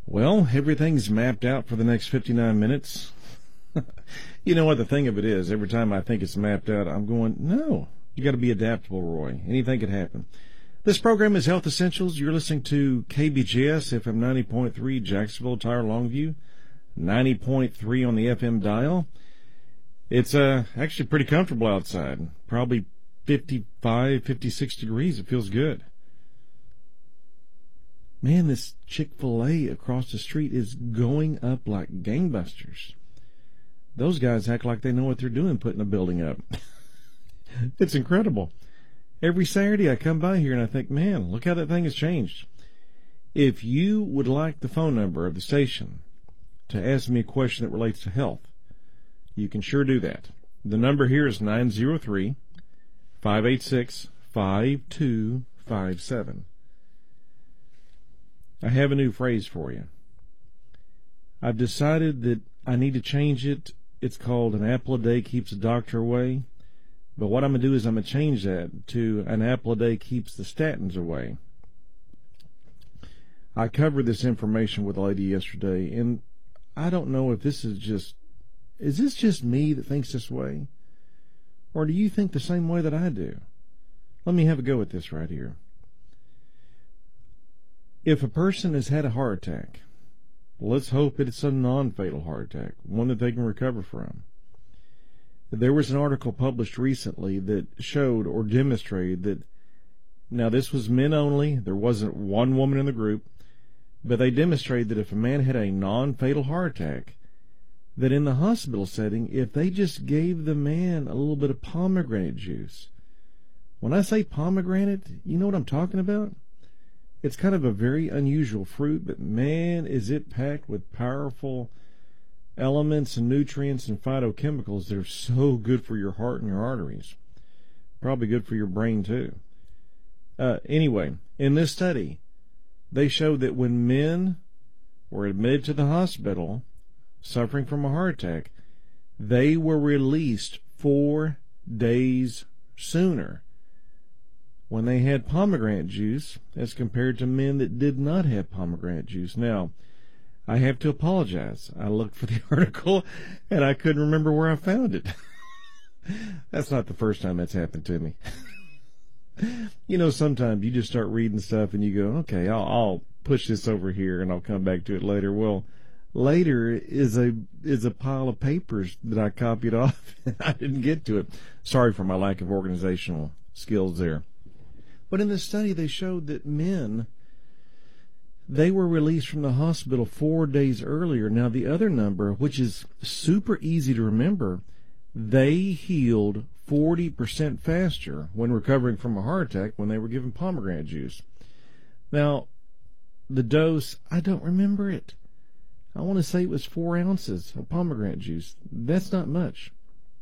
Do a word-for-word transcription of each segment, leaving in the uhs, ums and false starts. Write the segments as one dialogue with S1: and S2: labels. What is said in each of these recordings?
S1: Well, everything's mapped out for the next fifty-nine minutes. You know what the thing of it is, every time I think it's mapped out, I'm going, no, you got to be adaptable, Roy. Anything could happen. This program is Health Essentials. You're listening to K B J S, F M ninety point three, Jacksonville, Tyre, Longview, ninety point three on the F M dial. It's uh, actually pretty comfortable outside, probably fifty-five, fifty-six degrees. It feels good. Man, this Chick-fil-A across the street is going up like gangbusters. Those guys act like they know what they're doing putting a building up. It's incredible. Every Saturday I come by here and I think, man, look how that thing has changed. If you would like the phone number of the station to ask me a question that relates to health, you can sure do that. The number here is nine zero three, five eight six, five two five seven. I have a new phrase for you. I've decided that I need to change it. It's called an apple a day keeps the doctor away. But what I'm going to do is I'm going to change that to an apple a day keeps the statins away. I covered this information with a lady yesterday, and I don't know if this is just, is this just me that thinks this way? Or do you think the same way that I do? Let me have a go at this right here. If a person has had a heart attack, let's hope it's a non-fatal heart attack, one that they can recover from. There was an article published recently that showed or demonstrated that, now this was men only, there wasn't one woman in the group, but they demonstrated that if a man had a non-fatal heart attack, that in the hospital setting, if they just gave the man a little bit of pomegranate juice, when I say pomegranate, you know what I'm talking about? It's kind of a very unusual fruit, but man, is it packed with powerful elements and nutrients and phytochemicals that are so good for your heart and your arteries. Probably good for your brain, too. Uh, anyway, in this study, they showed that when men were admitted to the hospital suffering from a heart attack, they were released four days sooner when they had pomegranate juice as compared to men that did not have pomegranate juice. Now, I have to apologize. I looked for the article, and I couldn't remember where I found it. That's not the first time that's happened to me. You know, sometimes you just start reading stuff, and you go, okay, I'll, I'll push this over here, and I'll come back to it later. Well, later is a is a pile of papers that I copied off, and I didn't get to it. Sorry for my lack of organizational skills there. But in this study, they showed that men, they were released from the hospital four days earlier. Now, the other number, which is super easy to remember, they healed forty percent faster when recovering from a heart attack when they were given pomegranate juice. Now, the dose, I don't remember it. I want to say it was four ounces of pomegranate juice. That's not much.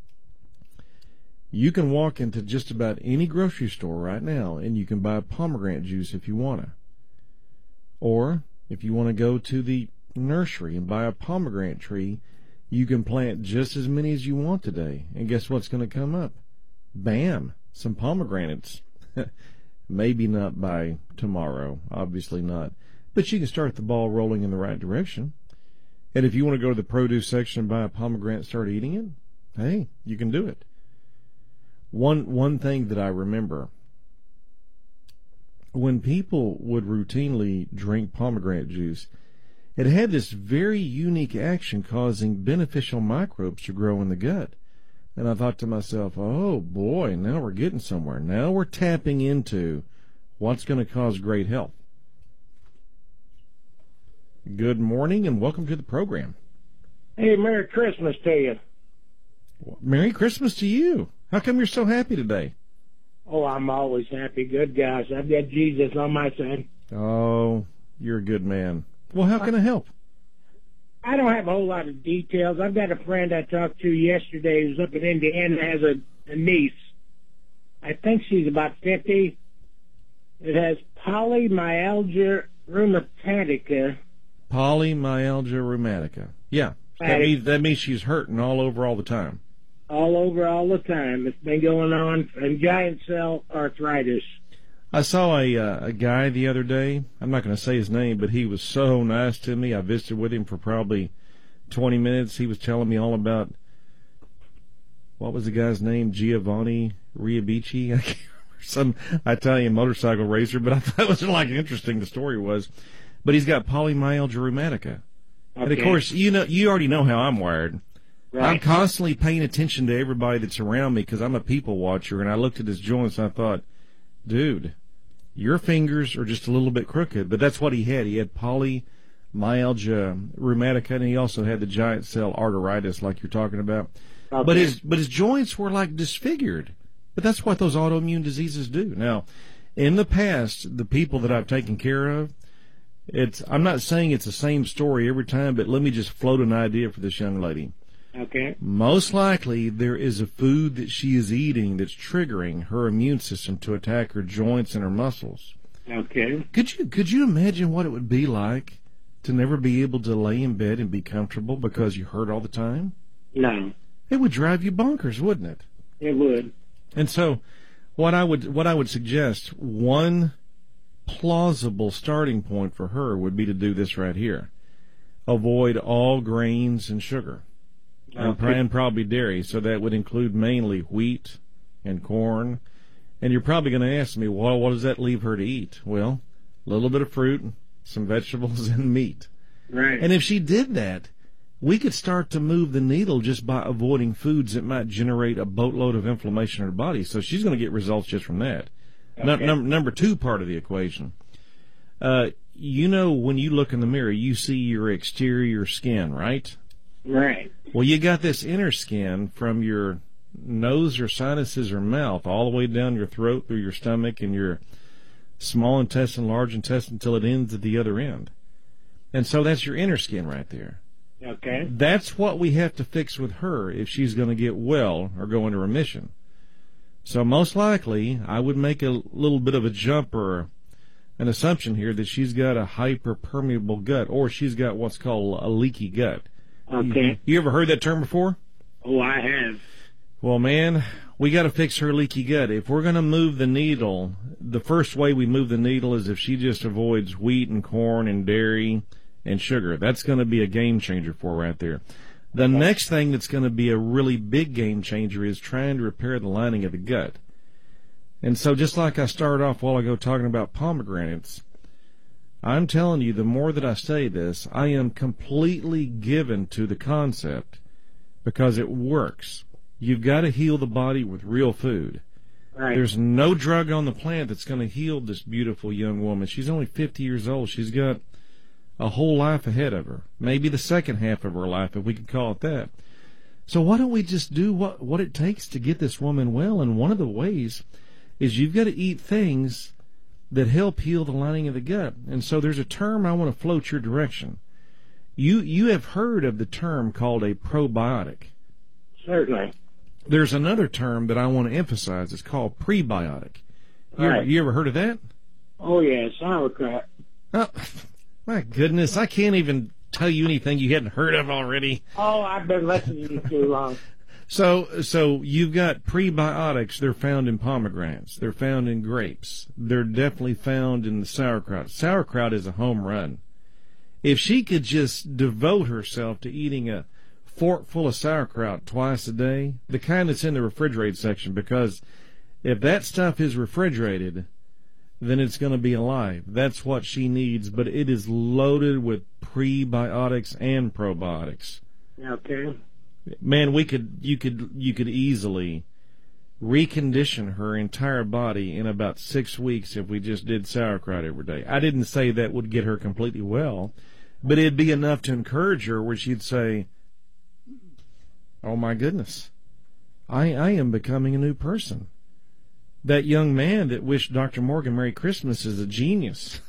S1: You can walk into just about any grocery store right now, and you can buy pomegranate juice if you want to. Or, if you want to go to the nursery and buy a pomegranate tree, you can plant just as many as you want today. And guess what's going to come up? Bam! Some pomegranates. Maybe not by tomorrow, obviously not. But you can start the ball rolling in the right direction. And if you want to go to the produce section and buy a pomegranate and start eating it, hey, you can do it. One one thing that I remember, when people would routinely drink pomegranate juice, it had this very unique action causing beneficial microbes to grow in the gut. And I thought to myself, oh boy, now we're getting somewhere. Now we're tapping into what's going to cause great health. Good morning and welcome to the program.
S2: Hey, Merry Christmas to you.
S1: Merry Christmas to you. How come you're so happy today?
S2: Oh, I'm always happy. Good guys. I've got Jesus on my side.
S1: Oh, you're a good man. Well, how can I help?
S2: I don't have a whole lot of details. I've got a friend I talked to yesterday who's up in Indiana, has a, a niece. I think she's about fifty. It has polymyalgia rheumatica.
S1: Polymyalgia rheumatica. Yeah. That means, that means she's hurting all over all the time.
S2: All over all the time. It's been going on, and giant cell arthritis.
S1: I saw a uh, a guy the other day. I'm not going to say his name, but he was so nice to me. I visited with him for probably twenty minutes. He was telling me all about, what was the guy's name? Giovanni Riabici? I can't remember. Some Italian motorcycle racer, but I thought it was like interesting, the story was. But he's got polymyalgia rheumatica. Okay. And of course, you know, you already know how I'm wired. Right. I'm constantly paying attention to everybody that's around me because I'm a people watcher, and I looked at his joints and I thought, dude, your fingers are just a little bit crooked. But that's what he had. He had polymyalgia rheumatica, and he also had the giant cell arteritis like you're talking about. Okay. But his but his joints were like disfigured. But that's what those autoimmune diseases do. Now, in the past, the people that I've taken care of, it's I'm not saying it's the same story every time, but let me just float an idea for this young lady.
S2: Okay.
S1: Most likely there is a food that she is eating that's triggering her immune system to attack her joints and her muscles.
S2: Okay.
S1: Could you could you imagine what it would be like to never be able to lay in bed and be comfortable because you hurt all the time?
S2: No.
S1: It would drive you bonkers, wouldn't it?
S2: It would.
S1: And so what I would what I would suggest, one plausible starting point for her would be to do this right here. Avoid all grains and sugar. Okay. And probably dairy, so that would include mainly wheat and corn. And you're probably going to ask me, well, what does that leave her to eat? Well, a little bit of fruit, some vegetables, and meat.
S2: Right.
S1: And if she did that, we could start to move the needle just by avoiding foods that might generate a boatload of inflammation in her body. So she's going to get results just from that. Okay. No, num- number two part of the equation. Uh, you know, when you look in the mirror, you see your exterior skin, right?
S2: Right.
S1: Well, you got this inner skin from your nose or sinuses or mouth all the way down your throat through your stomach and your small intestine, large intestine, until it ends at the other end. And so that's your inner skin right there.
S2: Okay.
S1: That's what we have to fix with her if she's going to get well or go into remission. So most likely, I would make a little bit of a jump or an assumption here that she's got a hyperpermeable gut, or she's got what's called a leaky gut.
S2: Okay.
S1: You, you ever heard that term before?
S2: Oh, I have.
S1: Well, man, we got to fix her leaky gut. If we're going to move the needle, the first way we move the needle is if she just avoids wheat and corn and dairy and sugar. That's going to be a game changer for her right there. The okay. next thing that's going to be a really big game changer is trying to repair the lining of the gut. And so just like I started off a while ago talking about pomegranates, I'm telling you, the more that I say this, I am completely given to the concept because it works. You've got to heal the body with real food.
S2: Right.
S1: There's no drug on the planet that's going to heal this beautiful young woman. She's only fifty years old. She's got a whole life ahead of her, maybe the second half of her life, if we could call it that. So why don't we just do what, what it takes to get this woman well? And one of the ways is you've got to eat things that help heal the lining of the gut. And so there's a term I want to float your direction. You you have heard of the term called a probiotic.
S2: Certainly.
S1: There's another term that I want to emphasize. It's called prebiotic. You,
S2: right.
S1: ever, you ever heard of that?
S2: Oh, yeah, sauerkraut.
S1: Oh, my goodness, I can't even tell you anything you hadn't heard of already.
S2: Oh, I've been listening to you too long.
S1: So, so you've got prebiotics. They're found in pomegranates. They're found in grapes. They're definitely found in the sauerkraut. Sauerkraut is a home run. If she could just devote herself to eating a fork full of sauerkraut twice a day, the kind that's in the refrigerated section, because if that stuff is refrigerated, then it's going to be alive. That's what she needs, but it is loaded with prebiotics and probiotics.
S2: Okay.
S1: Man, we could, you could, you could easily recondition her entire body in about six weeks if we just did sauerkraut every day. I didn't say that would get her completely well, but it'd be enough to encourage her where she'd say, oh my goodness, I, I am becoming a new person. That young man that wished Doctor Morgan Merry Christmas is a genius.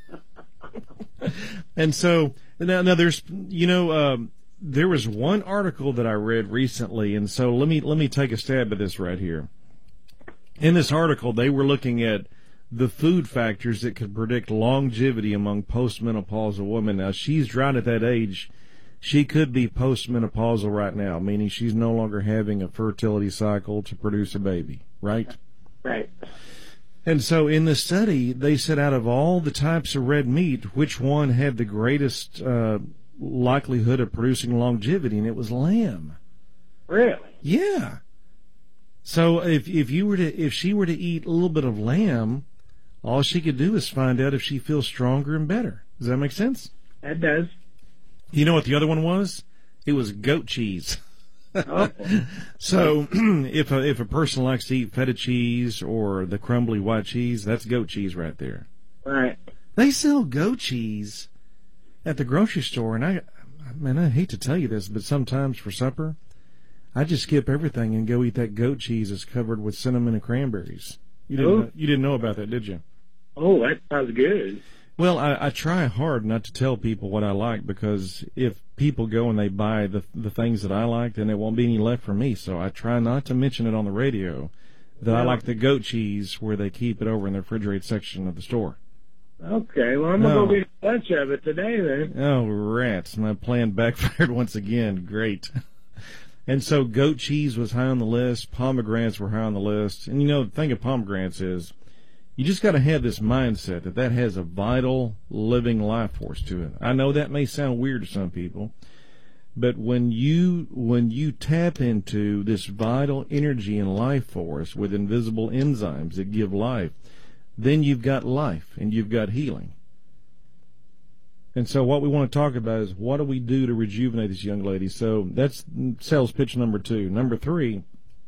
S1: And so, now, now there's, you know, um, there was one article that I read recently, and so let me let me take a stab at this right here. In this article, they were looking at the food factors that could predict longevity among postmenopausal women. Now, she's right at that age. She could be postmenopausal right now, meaning she's no longer having a fertility cycle to produce a baby, right?
S2: Right.
S1: And so in the study, they said out of all the types of red meat, which one had the greatest uh, likelihood of producing longevity, and it was lamb.
S2: Really?
S1: Yeah. So if if you were to if she were to eat a little bit of lamb, all she could do is find out if she feels stronger and better. Does that make sense?
S2: That does.
S1: You know what the other one was? It was goat cheese.
S2: Oh.
S1: So if a, if a person likes to eat feta cheese or the crumbly white cheese, that's goat cheese right there.
S2: Right.
S1: They sell goat cheese at the grocery store, and I, man, I hate to tell you this, but sometimes for supper, I just skip everything and go eat that goat cheese that's covered with cinnamon and cranberries. You didn't,
S2: Oh.
S1: know, you didn't know about that, did you?
S2: Oh, that sounds good.
S1: Well, I, I try hard not to tell people what I like, because if people go and they buy the the things that I like, then there won't be any left for me. So I try not to mention it on the radio that I
S2: Yeah.
S1: like the goat cheese where they keep it over in the refrigerated section of the store.
S2: Okay, well, I'm going to
S1: No.
S2: go get a bunch of it today, then.
S1: Oh, rats. My plan backfired once again. Great. And so goat cheese was high on the list. Pomegranates were high on the list. And, you know, the thing of pomegranates is you just got to have this mindset that that has a vital, living life force to it. I know that may sound weird to some people, but when you when you tap into this vital energy and life force with invisible enzymes that give life, then you've got life and you've got healing. And so what we want to talk about is what do we do to rejuvenate this young lady? So that's sales pitch number two. Number three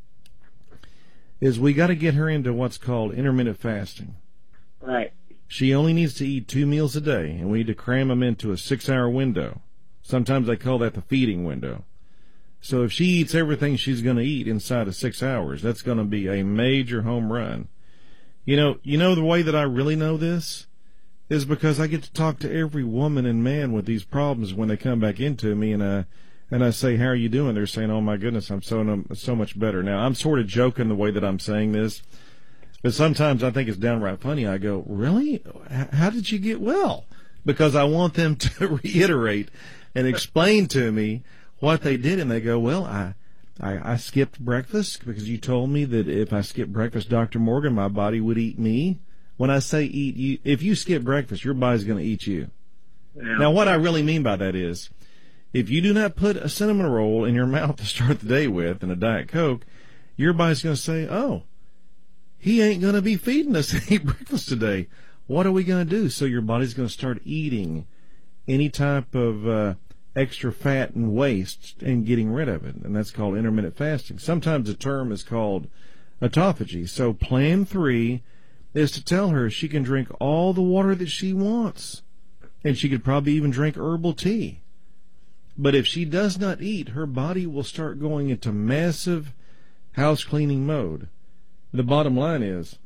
S1: is we got to get her into what's called intermittent fasting.
S2: Right.
S1: She only needs to eat two meals a day, and we need to cram them into a six-hour window. Sometimes they call that the feeding window. So if she eats everything she's going to eat inside of six hours, that's going to be a major home run. You know, you know the way that I really know this is because I get to talk to every woman and man with these problems when they come back into me, and I and I say, "How are you doing?" They're saying, "Oh my goodness, I'm so so much better now." I'm sort of joking the way that I'm saying this, but sometimes I think it's downright funny. I go, "Really? H- How did you get well?" Because I want them to reiterate and explain to me what they did, and they go, "Well, I." I, I skipped breakfast because you told me that if I skipped breakfast, Doctor Morgan, my body would eat me. When I say eat you, if you skip breakfast, your body's going to eat you.
S2: Yeah.
S1: Now, what I really mean by that is, if you do not put a cinnamon roll in your mouth to start the day with and a Diet Coke, your body's going to say, oh, he ain't going to be feeding us any breakfast today. What are we going to do? So your body's going to start eating any type of uh, extra fat and waste and getting rid of it, and that's called intermittent fasting. Sometimes the term is called autophagy. So plan three is to tell her she can drink all the water that she wants, and she could probably even drink herbal tea. But if she does not eat, her body will start going into massive house cleaning mode. The bottom line is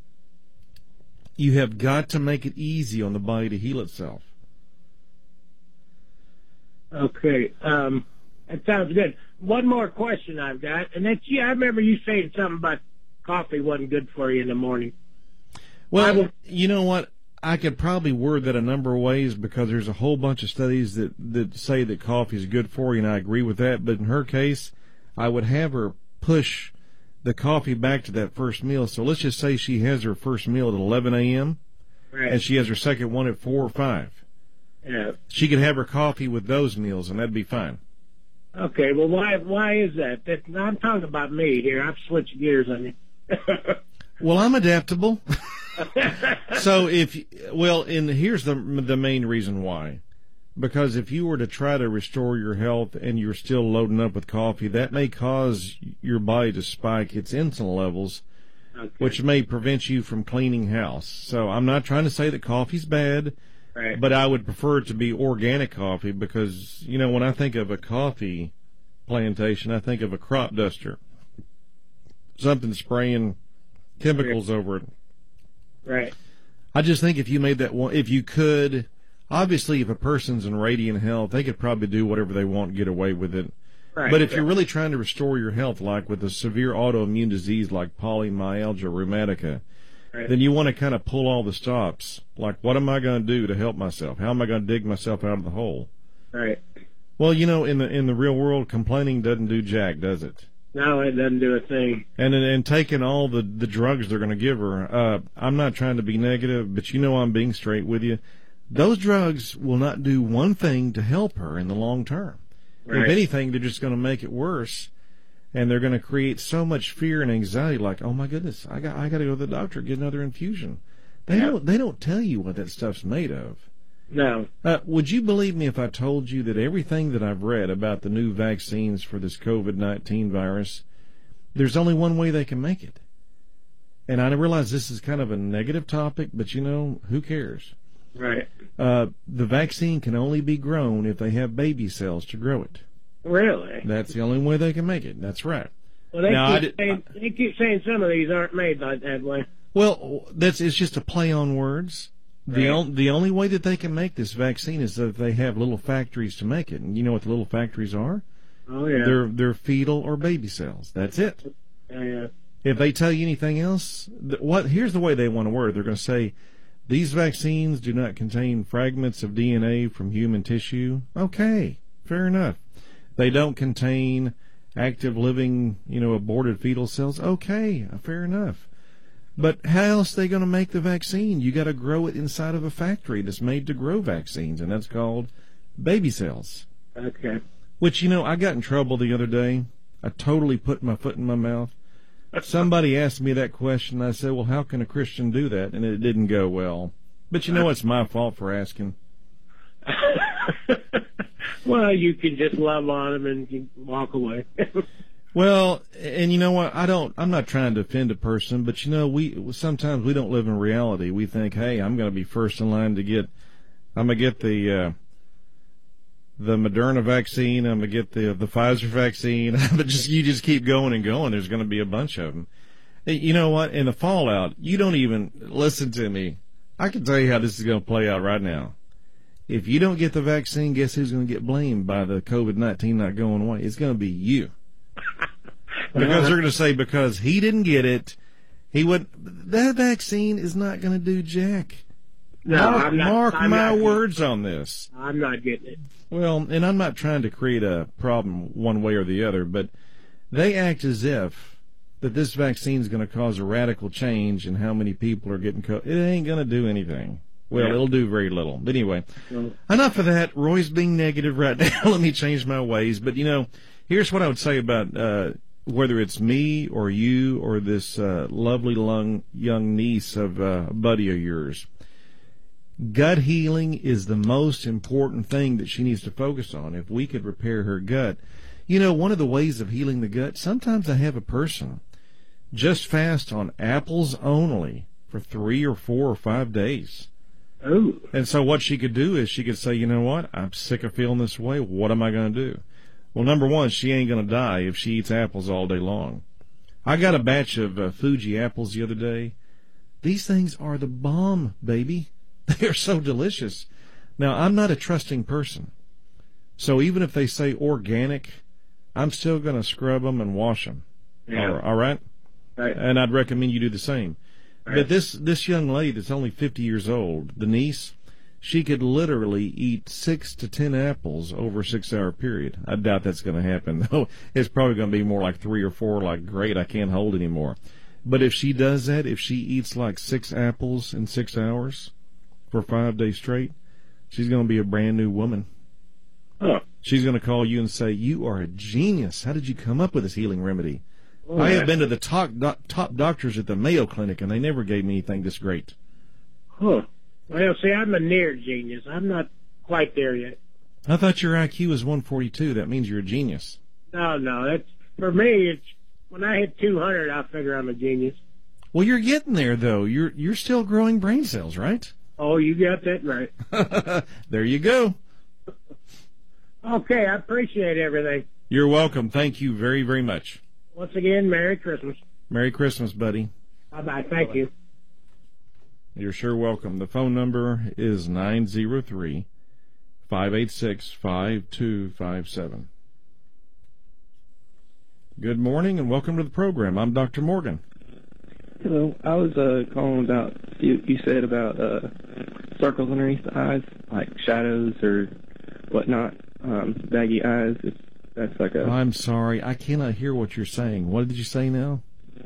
S1: you have got to make it easy on the body to heal itself.
S2: Okay, um, that sounds good. One more question I've got, and that's, yeah, I remember you saying something about coffee wasn't good for you in the morning.
S1: Well,
S2: I will-
S1: you know what? I could probably word that a number of ways because there's a whole bunch of studies that, that say that coffee is good for you, and I agree with that. But in her case, I would have her push the coffee back to that first meal. So let's just say she has her first meal at eleven a.m.,
S2: Right.
S1: and she has her second one at four or five.
S2: Yeah.
S1: She could have her coffee with those meals, and that'd be fine.
S2: Okay, well, why why is that? that I'm talking about me here. I've switched gears on you.
S1: Well, I'm adaptable. So if, well, and here's the the main reason why. Because if you were to try to restore your health and you're still loading up with coffee, that may cause your body to spike its insulin levels,
S2: Okay.
S1: which may prevent you from cleaning house. So I'm not trying to say that coffee's bad,
S2: Right.
S1: but I would prefer it to be organic coffee because, you know, when I think of a coffee plantation, I think of a crop duster. Something spraying chemicals over it.
S2: Right.
S1: I just think if you made that one, if you could, obviously if a person's in radiant health, they could probably do whatever they want and get away with it.
S2: Right.
S1: But if you're really trying to restore your health, like with a severe autoimmune disease like polymyalgia rheumatica,
S2: Right.
S1: then you want to kind of pull all the stops. Like, what am I going to do to help myself? How am I going to dig myself out of the hole?
S2: Right.
S1: Well, you know, in the in the real world, complaining doesn't do jack, does it?
S2: No, it doesn't do a thing.
S1: And and taking all the, the drugs they're going to give her. Uh, I'm not trying to be negative, but you know I'm being straight with you. Those drugs will not do one thing to help her in the long term. Right. If anything, they're just going to make it worse, and they're going to create so much fear and anxiety. Like, oh my goodness, I got I got to go to the doctor get another infusion. They yeah. don't they don't tell you what that stuff's made of.
S2: No.
S1: Uh, would you believe me if I told you that everything that I've read about the new vaccines for this COVID nineteen virus, there's only one way they can make it? And I realize this is kind of a negative topic, but you know, who cares?
S2: Right.
S1: Uh, the vaccine can only be grown if they have baby cells to grow it.
S2: Really?
S1: That's the only way they can make it. That's right.
S2: Well, they,
S1: now,
S2: keep, saying, I, they keep saying some of these aren't made like that way.
S1: Well, that's it's just a play on words. The,
S2: right.
S1: on, the only way that they can make this vaccine is that they have little factories to make it. And you know what the little factories are?
S2: Oh, yeah.
S1: They're, they're fetal or baby cells. That's it.
S2: Yeah, yeah.
S1: If they tell you anything else, th- what here's the way they want to word it. They're going to say, these vaccines do not contain fragments of D N A from human tissue. Okay, fair enough. They don't contain active living, you know, aborted fetal cells. Okay, fair enough. But how else are they going to make the vaccine? You got to grow it inside of a factory that's made to grow vaccines, and that's called baby cells.
S2: Okay.
S1: Which, you know, I got in trouble the other day. I totally put my foot in my mouth. Somebody asked me that question. I said, well, how can a Christian do that? And it didn't go well. But you know, it's my fault for asking.
S2: Well, you can just love on them and you walk away.
S1: Well, and you know what? I don't, I'm not trying to offend a person, but you know, we, sometimes we don't live in reality. We think, hey, I'm going to be first in line to get, I'm going to get the, uh, the Moderna vaccine, I'm going to get the the Pfizer vaccine, but just you just keep going and going. There's going to be a bunch of them. You know what? In the fallout, you don't even listen to me. I can tell you how this is going to play out right now. If you don't get the vaccine, guess who's going to get blamed by the COVID nineteen not going away? It's going to be you. Because they're going to say, because he didn't get it, he would. That vaccine is not going to do jack.
S2: No,
S1: mark
S2: I'm not,
S1: mark
S2: I'm
S1: my
S2: not
S1: words on this.
S2: I'm not getting it.
S1: Well, and I'm not trying to create a problem one way or the other, but they act as if that this vaccine is going to cause a radical change in how many people are getting COVID. It ain't going to do anything. Well, yeah. It'll do very little. But anyway, well, enough of that. Roy's being negative right now. Let me change my ways. But, you know, here's what I would say about uh, whether it's me or you or this uh, lovely young, young niece of uh, a buddy of yours. Gut healing is the most important thing that she needs to focus on. If we could repair her gut. You know, one of the ways of healing the gut, sometimes I have a person just fast on apples only for three or four or five days.
S2: Ooh.
S1: And so what she could do is she could say, you know what, I'm sick of feeling this way. What am I going to do? Well, number one, she ain't going to die if she eats apples all day long. I got a batch of uh, Fuji apples the other day. These things are the bomb, baby. They are so delicious. Now, I'm not a trusting person. So even if they say organic, I'm still going to scrub them and wash them.
S2: Yeah.
S1: All right?
S2: Right.
S1: And I'd recommend you do the same.
S2: Right.
S1: But this, this young lady that's only fifty years old, the niece, she could literally eat six to ten apples over a six-hour period. I doubt that's going to happen, though. It's probably going to be more like three or four, like, great, I can't hold anymore. But if she does that, if she eats like six apples in six hours for five days straight, she's going to be a brand new woman.
S2: Huh.
S1: She's going to call you and say, you are a genius. How did you come up with this healing remedy?
S2: Oh,
S1: I have been to the top, top doctors at the Mayo Clinic, and they never gave me anything this great.
S2: Huh. Well, see, I'm a near genius. I'm not quite there yet.
S1: I thought your I Q was one forty-two. That means you're a genius.
S2: No, no. That's, for me, it's when I hit two hundred, I figure I'm a genius.
S1: Well, you're getting there, though. You're you're still growing brain cells, right?
S2: Oh, you got that right.
S1: There you go.
S2: Okay, I appreciate everything.
S1: You're welcome. Thank you very, very much.
S2: Once again, Merry Christmas.
S1: Merry Christmas, buddy.
S2: Bye-bye. Thank Bye-bye. you.
S1: You're sure welcome. The phone number is nine zero three, five eight six, five two five seven. Good morning and welcome to the program. I'm Doctor Morgan.
S3: Hello. I was uh, calling about, you, you said about uh, circles underneath the eyes, like shadows or whatnot, um, baggy eyes, if That's like a.
S1: I'm sorry, I cannot hear what you're saying. What did you say now?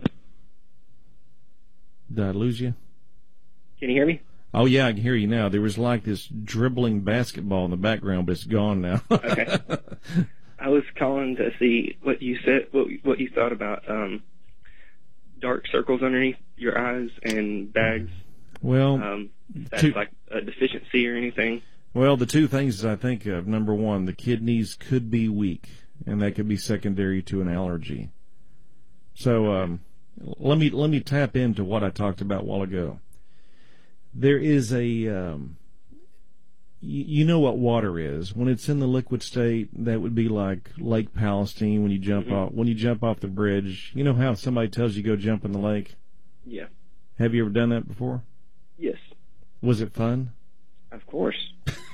S1: Did I lose you?
S4: Can you hear me?
S1: Oh, yeah, I can hear you now. There was like this dribbling basketball in the background, but it's gone now.
S4: Okay. I was calling to see what you said, what what you thought about um, dark circles underneath your eyes and bags.
S1: Well,
S4: um, that's
S1: two,
S4: like a deficiency or anything.
S1: Well, the two things that I think of, number one, the kidneys could be weak, and that could be secondary to an allergy. So um, let me let me tap into what I talked about a while ago. There is a, um, you, you know what water is. When it's in the liquid state, that would be like Lake Palestine when you jump
S4: Mm-hmm.
S1: off when you jump off the bridge. You know how somebody tells you go jump in the lake?
S4: Yeah.
S1: Have you ever done that before?
S4: Yes.
S1: Was it fun?
S4: Of course.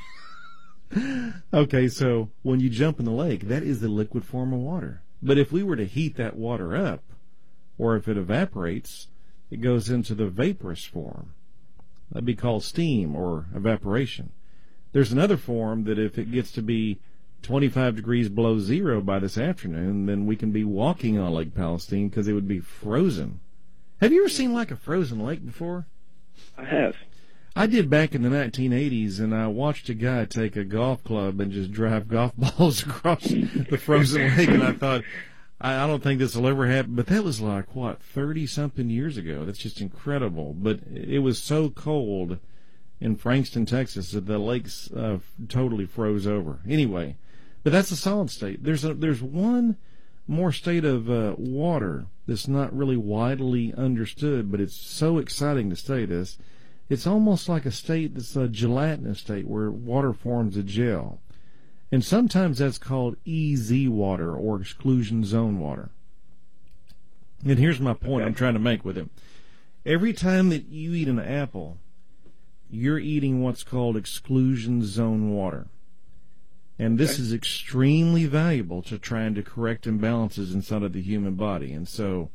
S1: Okay, so when you jump in the lake, that is the liquid form of water. But if we were to heat that water up, or if it evaporates, it goes into the vaporous form. That'd be called steam or evaporation. There's another form that if it gets to be twenty-five degrees below zero by this afternoon, then we can be walking on Lake Palestine because it would be frozen. Have you ever seen like a frozen lake before?
S4: I have.
S1: I did back in the nineteen eighties, and I watched a guy take a golf club and just drive golf balls across the frozen lake, and I thought, I, I don't think this will ever happen. But that was like, what, thirty-something years ago. That's just incredible. But it was so cold in Frankston, Texas, that the lakes uh, totally froze over. Anyway, but that's a solid state. There's a, there's one more state of uh, water that's not really widely understood, but it's so exciting to say this. It's almost like a state that's a gelatinous state where water forms a gel. And sometimes that's called E Z water or exclusion zone water. And here's my point
S4: Okay.
S1: I'm trying to make with it. Every time that you eat an apple, you're eating what's called exclusion zone water. And this
S4: Okay.
S1: is extremely valuable to trying to correct imbalances inside of the human body. And so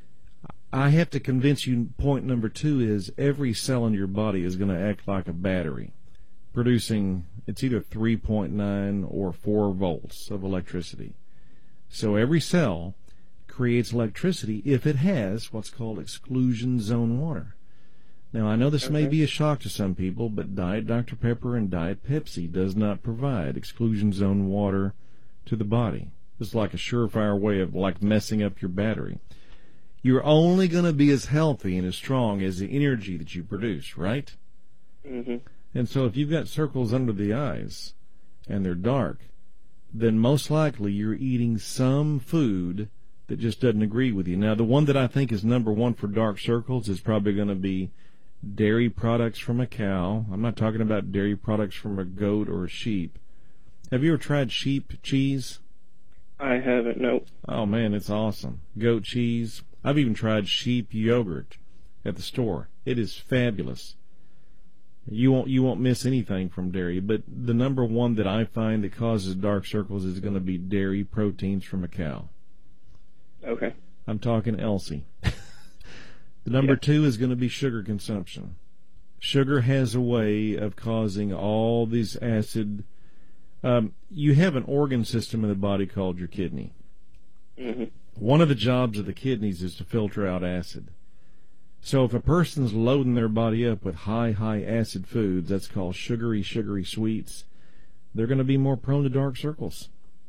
S1: I have to convince you, point number two is every cell in your body is going to act like a battery, producing, it's either three point nine or four volts of electricity. So every cell creates electricity if it has what's called exclusion zone water. Now, I know this may
S4: Okay.
S1: be a shock to some people, but Diet Doctor Pepper and Diet Pepsi does not provide exclusion zone water to the body. It's like a surefire way of like messing up your battery. You're only going to be as healthy and as strong as the energy that you produce, right?
S4: Mm-hmm.
S1: And so if you've got circles under the eyes and they're dark, then most likely you're eating some food that just doesn't agree with you. Now, the one that I think is number one for dark circles is probably going to be dairy products from a cow. I'm not talking about dairy products from a goat or a sheep. Have you ever tried sheep cheese?
S4: I haven't, no.
S1: Oh, man, it's awesome. Goat cheese. I've even tried sheep yogurt at the store. It is fabulous. You won't you won't miss anything from dairy, but the number one that I find that causes dark circles is going to be dairy proteins from a cow.
S4: Okay.
S1: I'm talking Elsie. The number
S4: Yeah.
S1: two is going to be sugar consumption. Sugar has a way of causing all these acid. Um, you have an organ system in the body called your kidney.
S4: Mm-hmm.
S1: One of the jobs of the kidneys is to filter out acid. So if a person's loading their body up with high, high acid foods, that's called sugary, sugary sweets, they're going to be more prone to dark circles.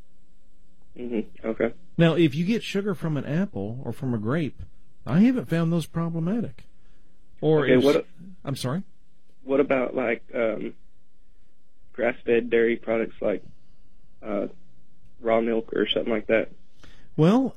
S4: Mm-hmm. Okay.
S1: Now, if you get sugar from an apple or from a grape, I haven't found those problematic. Or
S4: Okay,
S1: if,
S4: what-
S1: I'm sorry?
S4: What about like um, grass-fed dairy products like uh, raw milk or something like that?
S1: Well,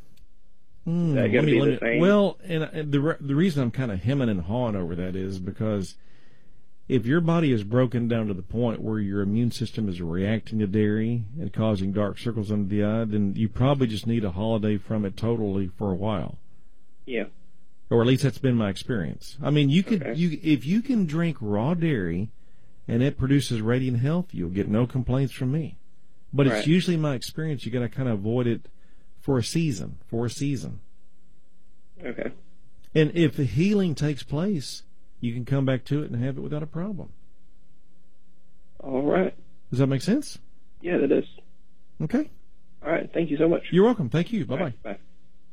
S1: mm,
S4: that
S1: let
S4: gonna
S1: me-
S4: be
S1: let
S4: the
S1: me-
S4: same?
S1: well, and, and the re- the reason I'm kind of hemming and hawing over that is because if your body is broken down to the point where your immune system is reacting to dairy and causing dark circles under the eye, then you probably just need a holiday from it totally for a while.
S4: Yeah.
S1: Or at least that's been my experience. I mean, you could
S4: Okay.
S1: you if you can drink raw dairy and it produces radiant health, you'll get no complaints from me. But it's
S4: Right.
S1: usually my experience you got to kind of avoid it for a season, for a season.
S4: Okay.
S1: And if the healing takes place, you can come back to it and have it without a problem.
S4: All right.
S1: Does that make sense?
S4: Yeah, that is.
S1: Okay.
S4: All right. Thank you so much.
S1: You're welcome. Thank you. Bye-bye.
S4: All right, bye.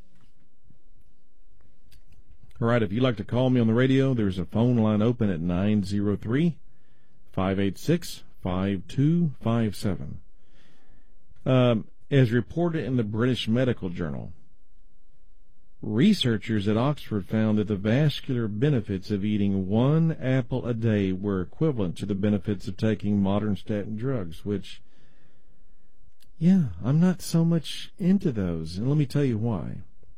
S1: All right, if you'd like to call me on the radio, there's a phone line open at nine zero three, five eight six, five two five seven. Um, as reported in the British Medical Journal, researchers at Oxford found that the vascular benefits of eating one apple a day were equivalent to the benefits of taking modern statin drugs, which, yeah, I'm not so much into those, and let me tell you why.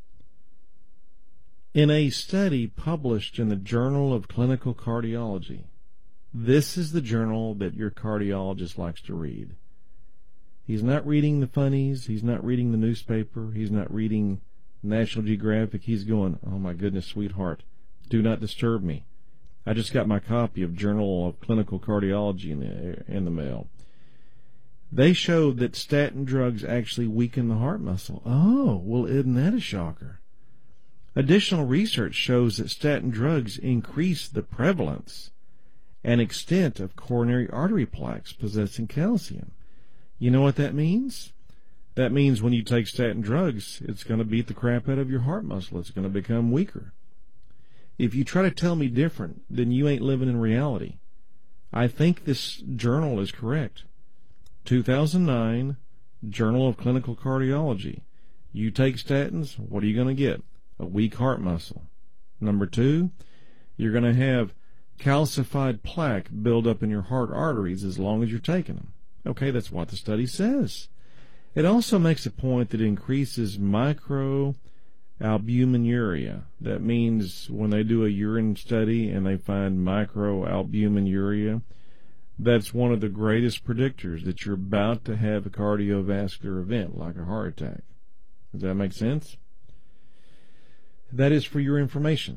S1: In a study published in the Journal of Clinical Cardiology, this is the journal that your cardiologist likes to read. He's not reading the funnies, he's not reading the newspaper, he's not reading National Geographic. He's going, oh my goodness, sweetheart, do not disturb me. I just got my copy of Journal of Clinical Cardiology in the, in the mail. They showed that statin drugs actually weaken the heart muscle. Oh, well, isn't that a shocker? Additional research shows that statin drugs increase the prevalence and extent of coronary artery plaques possessing calcium. You know what that means? That means when you take statin drugs, it's going to beat the crap out of your heart muscle. It's going to become weaker. If you try to tell me different, then you ain't living in reality. I think this journal is correct. two thousand nine, Journal of Clinical Cardiology. You take statins, what are you going to get? A weak heart muscle. Number two, you're going to have calcified plaque build up in your heart arteries as long as you're taking them. Okay, that's what the study says. It also makes a point that it increases microalbuminuria. That means when they do a urine study and they find microalbuminuria, that's one of the greatest predictors that you're about to have a cardiovascular event like a heart attack. Does that make sense? That is for your information.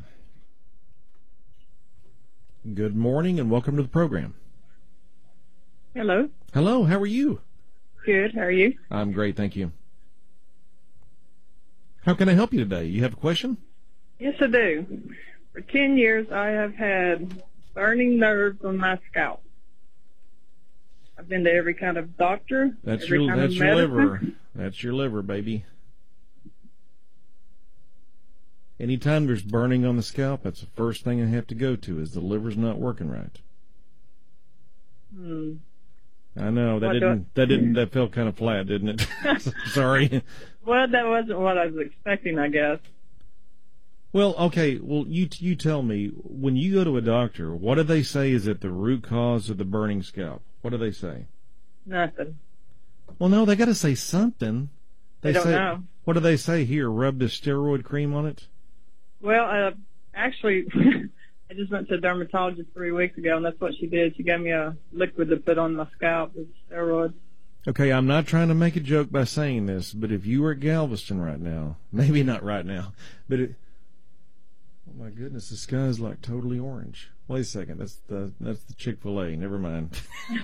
S1: Good morning and welcome to the program.
S5: Hello.
S1: Hello, how are you?
S5: Good, how are you?
S1: I'm great, thank you. How can I help you today? You have a question?
S5: Yes, I do. For ten years, I have had burning nerves on my scalp. I've been to every kind of doctor.
S1: That's
S5: every
S1: your
S5: kind
S1: that's
S5: of
S1: your
S5: medicine.
S1: liver. That's your liver, baby. Anytime there's burning on the scalp, that's the first thing I have to go to is the liver's not working right.
S5: Hmm.
S1: I know that
S5: What
S1: didn't
S5: do-
S1: that didn't that felt kind of flat, didn't it? Sorry.
S5: Well, that wasn't what I was expecting, I guess.
S1: Well, okay. Well, you you tell me, when you go to a doctor, what do they say is at the root cause of the burning scalp? What do they say?
S5: Nothing.
S1: Well, no, they got to say something.
S5: They don't
S1: say,
S5: know.
S1: What do they say here? Rub this steroid cream on it?
S5: Well, uh, actually, I just went to a dermatologist three weeks ago, and that's what she did. She gave me a liquid to put on my scalp with steroids.
S1: Okay, I'm not trying to make a joke by saying this, but if you were at Galveston right now, maybe not right now, but it, oh my goodness, the sky's like totally orange. Wait a second, that's the that's the Chick-fil-A. Never mind.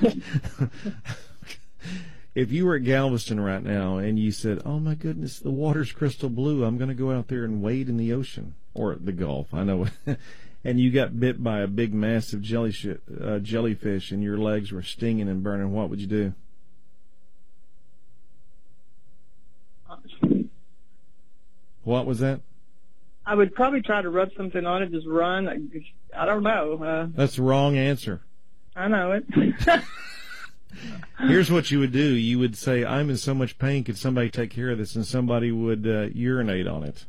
S1: If you were at Galveston right now and you said, "Oh my goodness, the water's crystal blue. I'm going to go out there and wade in the ocean or the Gulf," I know, and you got bit by a big, massive jelly sh- uh, jellyfish, and your legs were stinging and burning, what would you do? What was that?
S5: I would probably try to rub something on it, just run. I, I don't know. Uh,
S1: That's the wrong answer.
S5: I know it.
S1: Here's what you would do. You would say, "I'm in so much pain, could somebody take care of this?" And somebody would uh, urinate on it.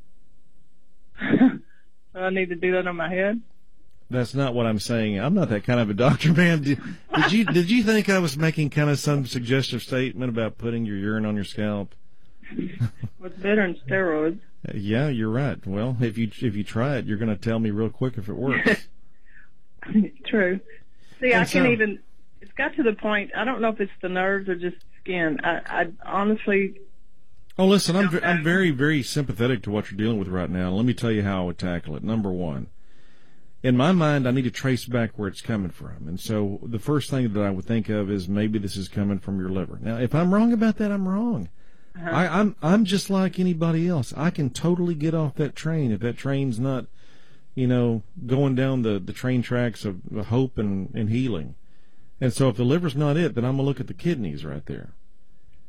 S5: I need to do that on my head.
S1: That's not what I'm saying. I'm not that kind of a doctor, man. Did, did you did you think I was making kind of some suggestive statement about putting your urine on your scalp?
S5: What's better than steroids?
S1: Uh, yeah, you're right. Well, if you if you try it, you're going to tell me real quick if it works.
S5: True. See,
S1: And
S5: I can
S1: so-
S5: even. It's got to the point. I don't know if it's the nerves or just skin. I, I honestly.
S1: Oh, listen, I'm I'm very very sympathetic to what you're dealing with right now. Let me tell you how I would tackle it. Number one, in my mind, I need to trace back where it's coming from, and so the first thing that I would think of is maybe this is coming from your liver. Now, if I'm wrong about that, I'm wrong.
S5: Uh-huh.
S1: I, I'm I'm just like anybody else. I can totally get off that train if that train's not, you know, going down the, the train tracks of hope and, and healing. And so if the liver's not it, then I'm going to look at the kidneys right there.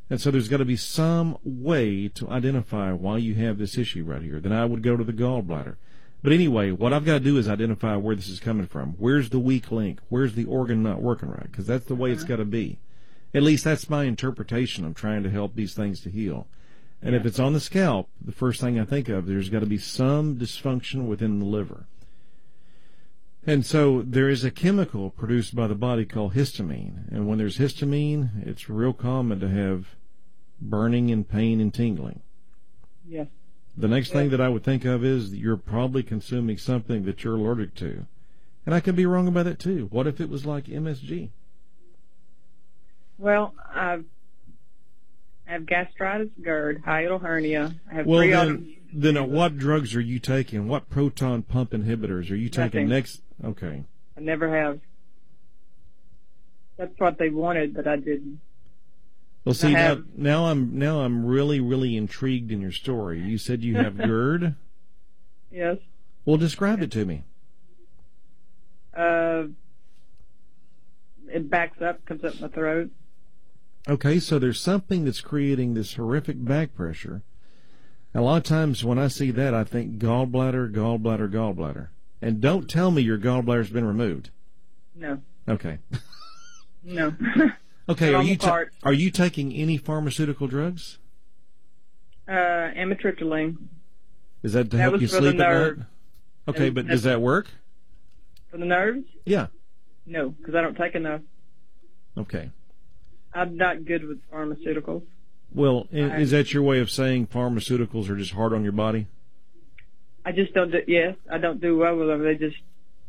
S1: And so there's got to be some way to identify why you have this issue right here. Then I would go to the gallbladder. But anyway, what I've got to do is identify where this is coming from. Where's the weak link? Where's the organ not working right? Because that's the way it's got to be. At least that's my interpretation of trying to help these things to heal. And yeah. if it's on the scalp, the first thing I think of, there's got to be some dysfunction within the liver. And so there is a chemical produced by the body called histamine. And when there's histamine, it's real common to have burning and pain and tingling.
S5: Yes.
S1: The next
S5: yes.
S1: thing that I would think of is that you're probably consuming something that you're allergic to. And I could be wrong about that too. What if it was like M S G?
S5: Well, I've, I have gastritis, GERD, hiatal hernia. I have
S1: well,
S5: three
S1: then,
S5: autumn-
S1: then uh, what drugs are you taking? What proton pump inhibitors are you taking
S5: Nothing.
S1: next? Okay.
S5: I never have. That's what they wanted, but I didn't.
S1: Well, see,
S5: have,
S1: now, now I'm now I'm really, really intrigued in your story. You said you have GERD?
S5: Yes.
S1: Well, describe it to me.
S5: Uh, it backs up, comes up my throat.
S1: Okay, so there's something that's creating this horrific back pressure. A lot of times when I see that, I think gallbladder, gallbladder, gallbladder. And don't tell me your gallbladder's been removed.
S5: No.
S1: Okay.
S5: No.
S1: Okay, are you
S5: ta-
S1: are you taking any pharmaceutical drugs?
S5: Uh, amitriptyline.
S1: Is that to
S5: that
S1: help
S5: was
S1: you
S5: for
S1: sleep
S5: the
S1: at
S5: nerve.
S1: night? Okay,
S5: And
S1: but does that work?
S5: For the nerves?
S1: Yeah.
S5: No, because I don't take enough.
S1: Okay.
S5: I'm not good with pharmaceuticals.
S1: Well, is,
S5: I,
S1: is that your way of saying pharmaceuticals are just hard on your body?
S5: I just don't do, yes, I don't do well with them. They just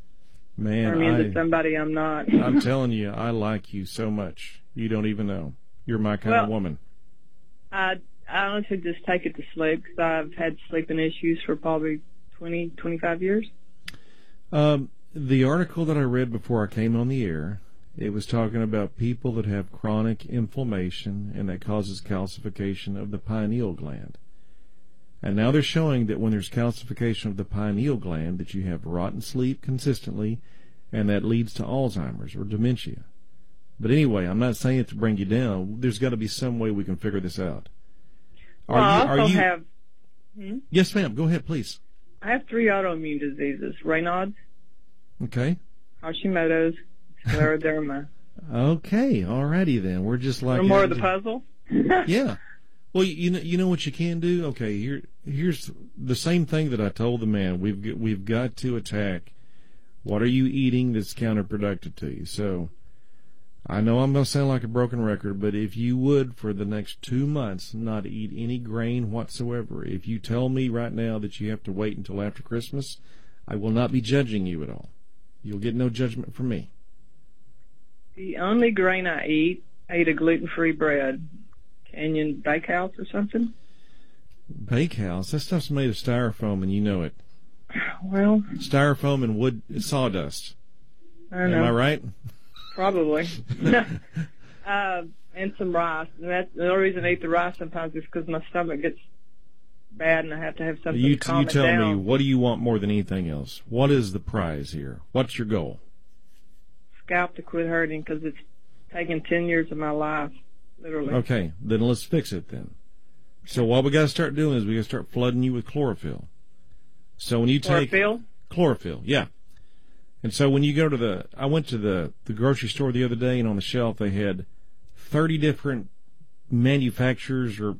S1: Man,
S5: turn me into
S1: I,
S5: somebody I'm not.
S1: I'm telling you, I like you so much. You don't even know. You're my kind
S5: well,
S1: of woman.
S5: I, I honestly just take it to sleep because I've had sleeping issues for probably twenty, twenty-five years.
S1: Um, the article that I read before I came on the air, it was talking about people that have chronic inflammation and that causes calcification of the pineal gland. And now they're showing that when there's calcification of the pineal gland, that you have rotten sleep consistently, and that leads to Alzheimer's or dementia. But anyway, I'm not saying it to bring you down. There's got to be some way we can figure this out. Are
S5: well,
S1: you,
S5: I
S1: are
S5: also
S1: you,
S5: have... Hmm?
S1: Yes, ma'am. Go ahead, please.
S5: I have three autoimmune diseases. Raynaud's,
S1: Okay.
S5: Hashimoto's, scleroderma.
S1: Okay. All righty then. We're just like...
S5: A little more of the puzzle?
S1: Yeah. Well, you know, you know what you can do. Okay, here, here's the same thing that I told the man. We've got, we've got to attack. What are you eating that's counterproductive to you? So, I know I'm going to sound like a broken record, but if you would, for the next two months, not eat any grain whatsoever. If you tell me right now that you have to wait until after Christmas, I will not be judging you at all. You'll get no judgment from me.
S5: The only grain I eat, I eat a gluten-free bread. Canyon Bakehouse or something?
S1: Bakehouse? That stuff's made of styrofoam, and you know it.
S5: Well...
S1: Styrofoam and wood sawdust.
S5: I don't know.
S1: Am I right?
S5: Probably. uh, and some rice. And that's the only reason I eat the rice sometimes is because my stomach gets bad and I have to have something
S1: you,
S5: to calm
S1: you
S5: it
S1: tell
S5: down.
S1: me, what do you want more than anything else? What is the prize here? What's your goal?
S5: Scalp to quit hurting because it's taken ten years of my life. Literally.
S1: Okay, then let's fix it then. So what we got to start doing is we got to start flooding you with chlorophyll. So when you take
S5: chlorophyll,
S1: chlorophyll, yeah. And so when you go to the, I went to the the grocery store the other day, and on the shelf they had thirty different manufacturers or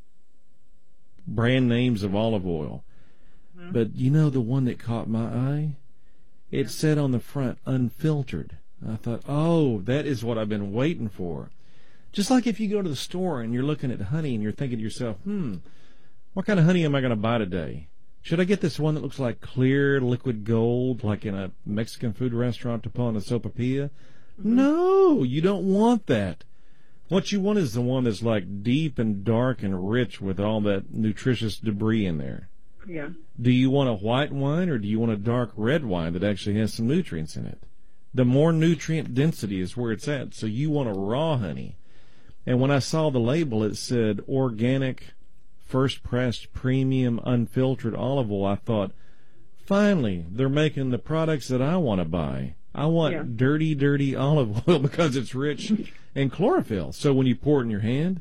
S1: brand names of olive oil. Mm-hmm. But you know the one that caught my eye? It said on the front, unfiltered. I thought, oh, that is what I've been waiting for. Just like if you go to the store and you're looking at honey and you're thinking to yourself, hmm, what kind of honey am I going to buy today? Should I get this one that looks like clear liquid gold, like in a Mexican food restaurant upon a sopapilla? Mm-hmm. No, you don't want that. What you want is the one that's like deep and dark and rich with all that nutritious debris in there.
S5: Yeah.
S1: Do you want a white wine or do you want a dark red wine that actually has some nutrients in it? The more nutrient density is where it's at. So you want a raw honey. And when I saw the label, it said organic, first-pressed, premium, unfiltered olive oil. I thought, finally, they're making the products that I want to buy. I want
S5: yeah.
S1: dirty, dirty olive oil because it's rich in chlorophyll. So when you pour it in your hand,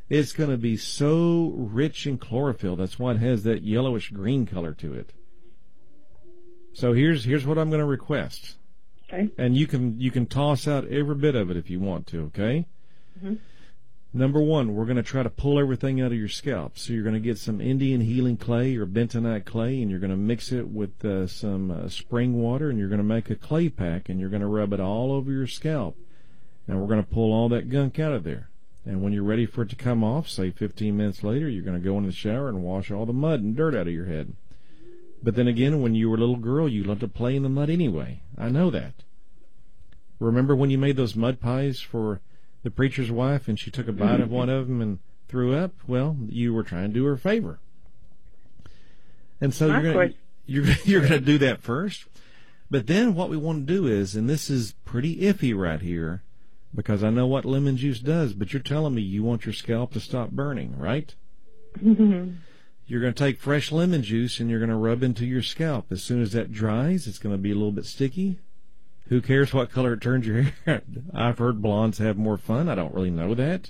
S1: It's going to be so rich in chlorophyll. That's why it has that yellowish green color to it. So here's here's what I'm going to request.
S5: Okay.
S1: And you can you can toss out every bit of it if you want to, okay?
S5: Mm-hmm.
S1: Number one, we're going to try to pull everything out of your scalp. So you're going to get some Indian healing clay or bentonite clay, and you're going to mix it with uh, some uh, spring water, and you're going to make a clay pack, and you're going to rub it all over your scalp. And we're going to pull all that gunk out of there. And when you're ready for it to come off, say fifteen minutes later, you're going to go in the shower and wash all the mud and dirt out of your head. But then again, when you were a little girl, you loved to play in the mud anyway. I know that. Remember when you made those mud pies for the preacher's wife and she took a bite of one of them and threw up? Well, you were trying to do her a favor. And so
S5: My
S1: you're going to you're, you're going to do that first. But then what we want to do is, and this is pretty iffy right here, because I know what lemon juice does, but you're telling me you want your scalp to stop burning, right? You're going to take fresh lemon juice and you're going to rub into your scalp. As soon as that dries, it's going to be a little bit sticky. Who cares what color it turns your hair? I've heard blondes have more fun. I don't really know that.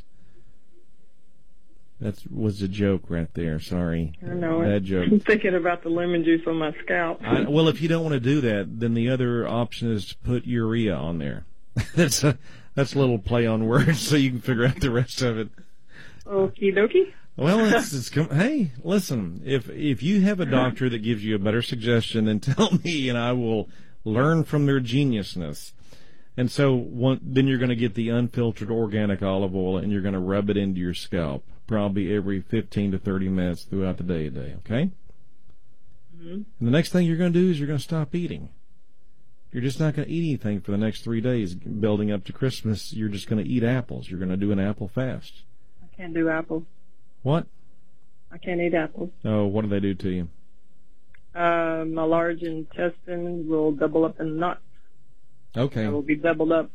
S1: That was a joke right there. Sorry.
S5: I know
S1: Bad
S5: it.
S1: joke.
S5: I'm thinking about the lemon juice on my scalp.
S1: I, well, if you don't want to do that, then the other option is to put urea on there. that's a that's a little play on words, so you can figure out the rest of it.
S5: Okie dokie.
S1: Well, it's, it's hey, listen. If if you have a doctor that gives you a better suggestion, then tell me, and I will learn from their geniusness. And so, one, then you're going to get the unfiltered organic olive oil, and you're going to rub it into your scalp, probably every fifteen to thirty minutes throughout the day. A day, okay?
S5: Mm-hmm.
S1: And the next thing you're going to do is you're going to stop eating. You're just not going to eat anything for the next three days, building up to Christmas. You're just going to eat apples. You're going to do an apple fast.
S5: I can't do apples.
S1: What?
S5: I can't eat apples.
S1: Oh, what do they do to you?
S5: Uh, my large intestine will double up in knots.
S1: Okay.
S5: I will be doubled up.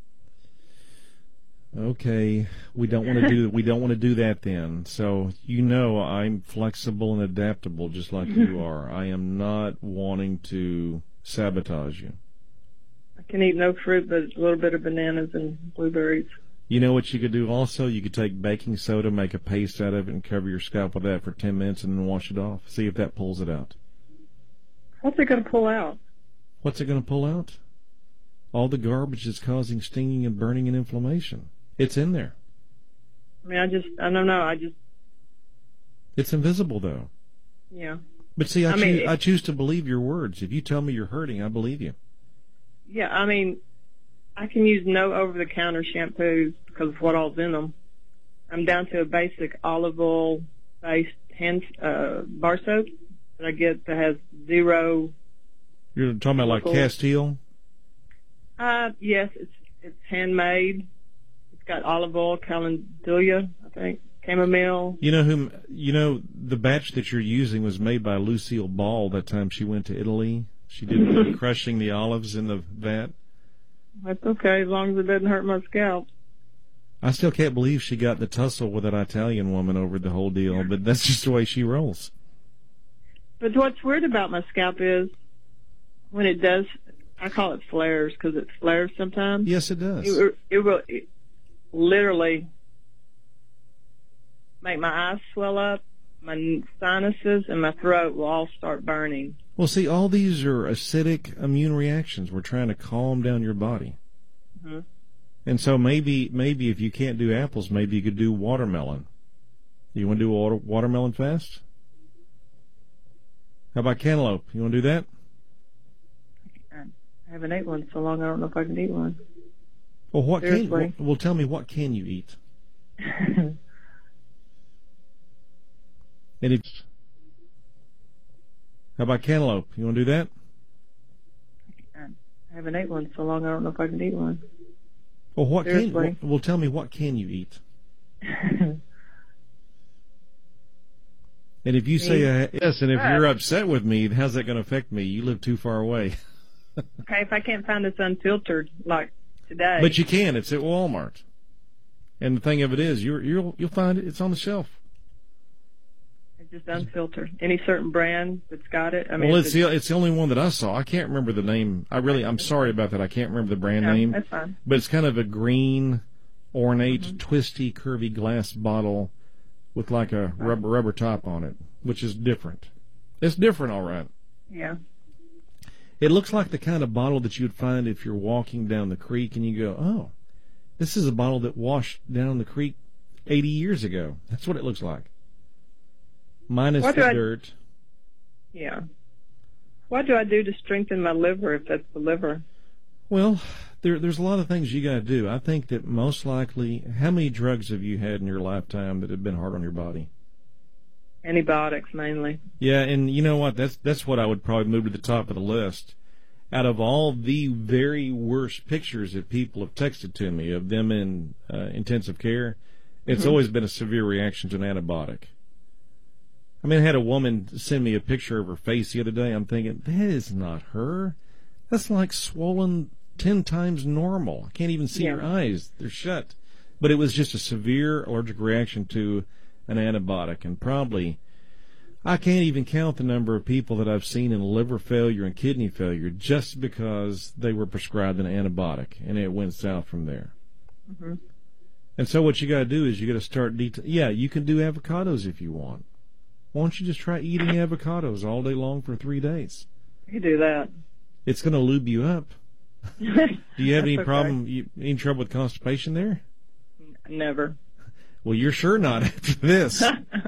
S1: Okay. We don't want to do we don't want to do that then. So you know I'm flexible and adaptable just like you are. I am not wanting to sabotage you.
S5: I can eat no fruit but a little bit of bananas and blueberries.
S1: You know what you could do also? You could take baking soda, make a paste out of it, and cover your scalp with that for ten minutes and then wash it off. See if that pulls it out.
S5: What's it going to pull out?
S1: What's it going to pull out? All the garbage that's causing stinging and burning and inflammation. It's in there.
S5: I mean, I just, I don't know, I just...
S1: It's invisible, though.
S5: Yeah.
S1: But see, I,
S5: I
S1: choo-
S5: mean, it-
S1: I choose to believe your words. If you tell me you're hurting, I believe you.
S5: Yeah, I mean, I can use no over-the-counter shampoos because of what all's in them. I'm down to a basic olive oil-based hand uh, bar soap that I get that has zero...
S1: You're talking about like
S5: Cool.
S1: Castile?
S5: Uh, yes, it's it's handmade. It's got olive oil, calendula, I think, chamomile.
S1: You know whom? You know the batch that you're using was made by Lucille Ball that time she went to Italy. She did the crushing the olives in the vat.
S5: That's okay, as long as it doesn't hurt my scalp.
S1: I still can't believe she got the tussle with that Italian woman over the whole deal, but that's just the way she rolls.
S5: But what's weird about my scalp is when it does, I call it flares because it flares sometimes.
S1: Yes, it does.
S5: It, it will it literally make my eyes swell up, my sinuses, and my throat will all start burning.
S1: Well, see, all these are acidic immune reactions. We're trying to calm down your body.
S5: Mm-hmm.
S1: And so maybe maybe if you can't do apples, maybe you could do watermelon. You want to do a water, watermelon fast? How about cantaloupe? You want to do that?
S5: I haven't ate one so long I don't know if I can eat one.
S1: Well, what can?
S5: Seriously.
S1: Well, well, tell me, what can you eat? And if how about cantaloupe? You want to do that?
S5: I haven't ate one so long I don't know if I can eat one.
S1: Well, what can?
S5: Seriously.
S1: Well, well, tell me, what can you eat? And if you say uh, yes, and if you're upset with me, how's that going to affect me? You live too far away.
S5: Okay, if I can't find this unfiltered like today.
S1: But you can. It's at Walmart. And the thing of it is, you're, you'll you'll find it. It's on the shelf.
S5: It's just unfiltered. Any certain brand that's got it? I mean,
S1: Well,
S5: if
S1: it's the it's the only one that I saw. I can't remember the name. I really, I'm sorry about that. I can't remember the brand
S5: no,
S1: name.
S5: That's fine.
S1: But it's kind of a green, ornate,
S5: Mm-hmm.
S1: twisty, curvy glass bottle with like a rubber rubber top on it, which is different. It's different, all right.
S5: Yeah.
S1: It looks like the kind of bottle that you'd find if you're walking down the creek and you go, oh, this is a bottle that washed down the creek eighty years ago. That's what it looks like. Minus
S5: What do
S1: the
S5: I-
S1: dirt.
S5: Yeah. What do I do to strengthen my liver if that's the liver?
S1: Well, there, there's a lot of things you got to do. I think that most likely, how many drugs have you had in your lifetime that have been hard on your body?
S5: Antibiotics mainly.
S1: Yeah, and you know what? That's that's what I would probably move to the top of the list. Out of all the very worst pictures that people have texted to me of them in uh, intensive care, it's
S5: Mm-hmm.
S1: always been a severe reaction to an antibiotic. I mean, I had a woman send me a picture of her face the other day. I'm thinking, that is not her. That's like swollen ten times normal. I can't even see
S5: Yeah.
S1: her eyes. They're shut. But it was just a severe allergic reaction to an antibiotic. And probably, I can't even count the number of people that I've seen in liver failure and kidney failure just because they were prescribed an antibiotic, and it went south from there.
S5: Mm-hmm.
S1: And so what you got to do is you got to start deta- yeah, you can do avocados if you want. Why don't you just try eating avocados all day long for three days?
S5: You do that.
S1: It's going to lube you up. Do you have
S5: That's
S1: any
S5: okay.
S1: problem, you, any trouble with constipation there?
S5: Never.
S1: Well, you're sure not after this.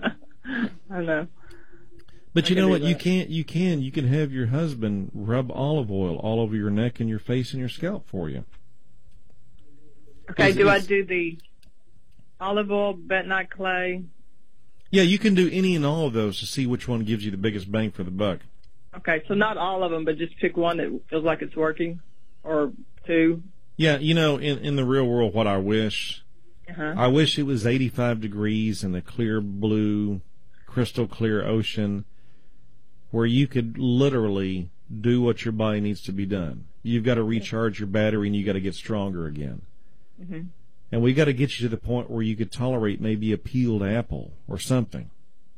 S5: I know.
S1: But
S5: I
S1: you
S5: can
S1: know
S5: do
S1: what? You
S5: that.
S1: can't. You can. You can have your husband rub olive oil all over your neck and your face and your scalp for you.
S5: Okay,
S1: Is-
S5: do I
S1: is-
S5: do the olive oil, bentonite clay?
S1: Yeah, you can do any and all of those to see which one gives you the biggest bang for the buck.
S5: Okay, so not all of them, but just pick one that feels like it's working, or two.
S1: Yeah, you know, in in the real world, what I wish,
S5: Uh-huh.
S1: I wish it was eighty-five degrees in the clear blue, crystal clear ocean, where you could literally do what your body needs to be done. You've got to recharge your battery and you got to get stronger again.
S5: Mm-hmm.
S1: And we got to get you to the point where you could tolerate maybe a peeled apple or something.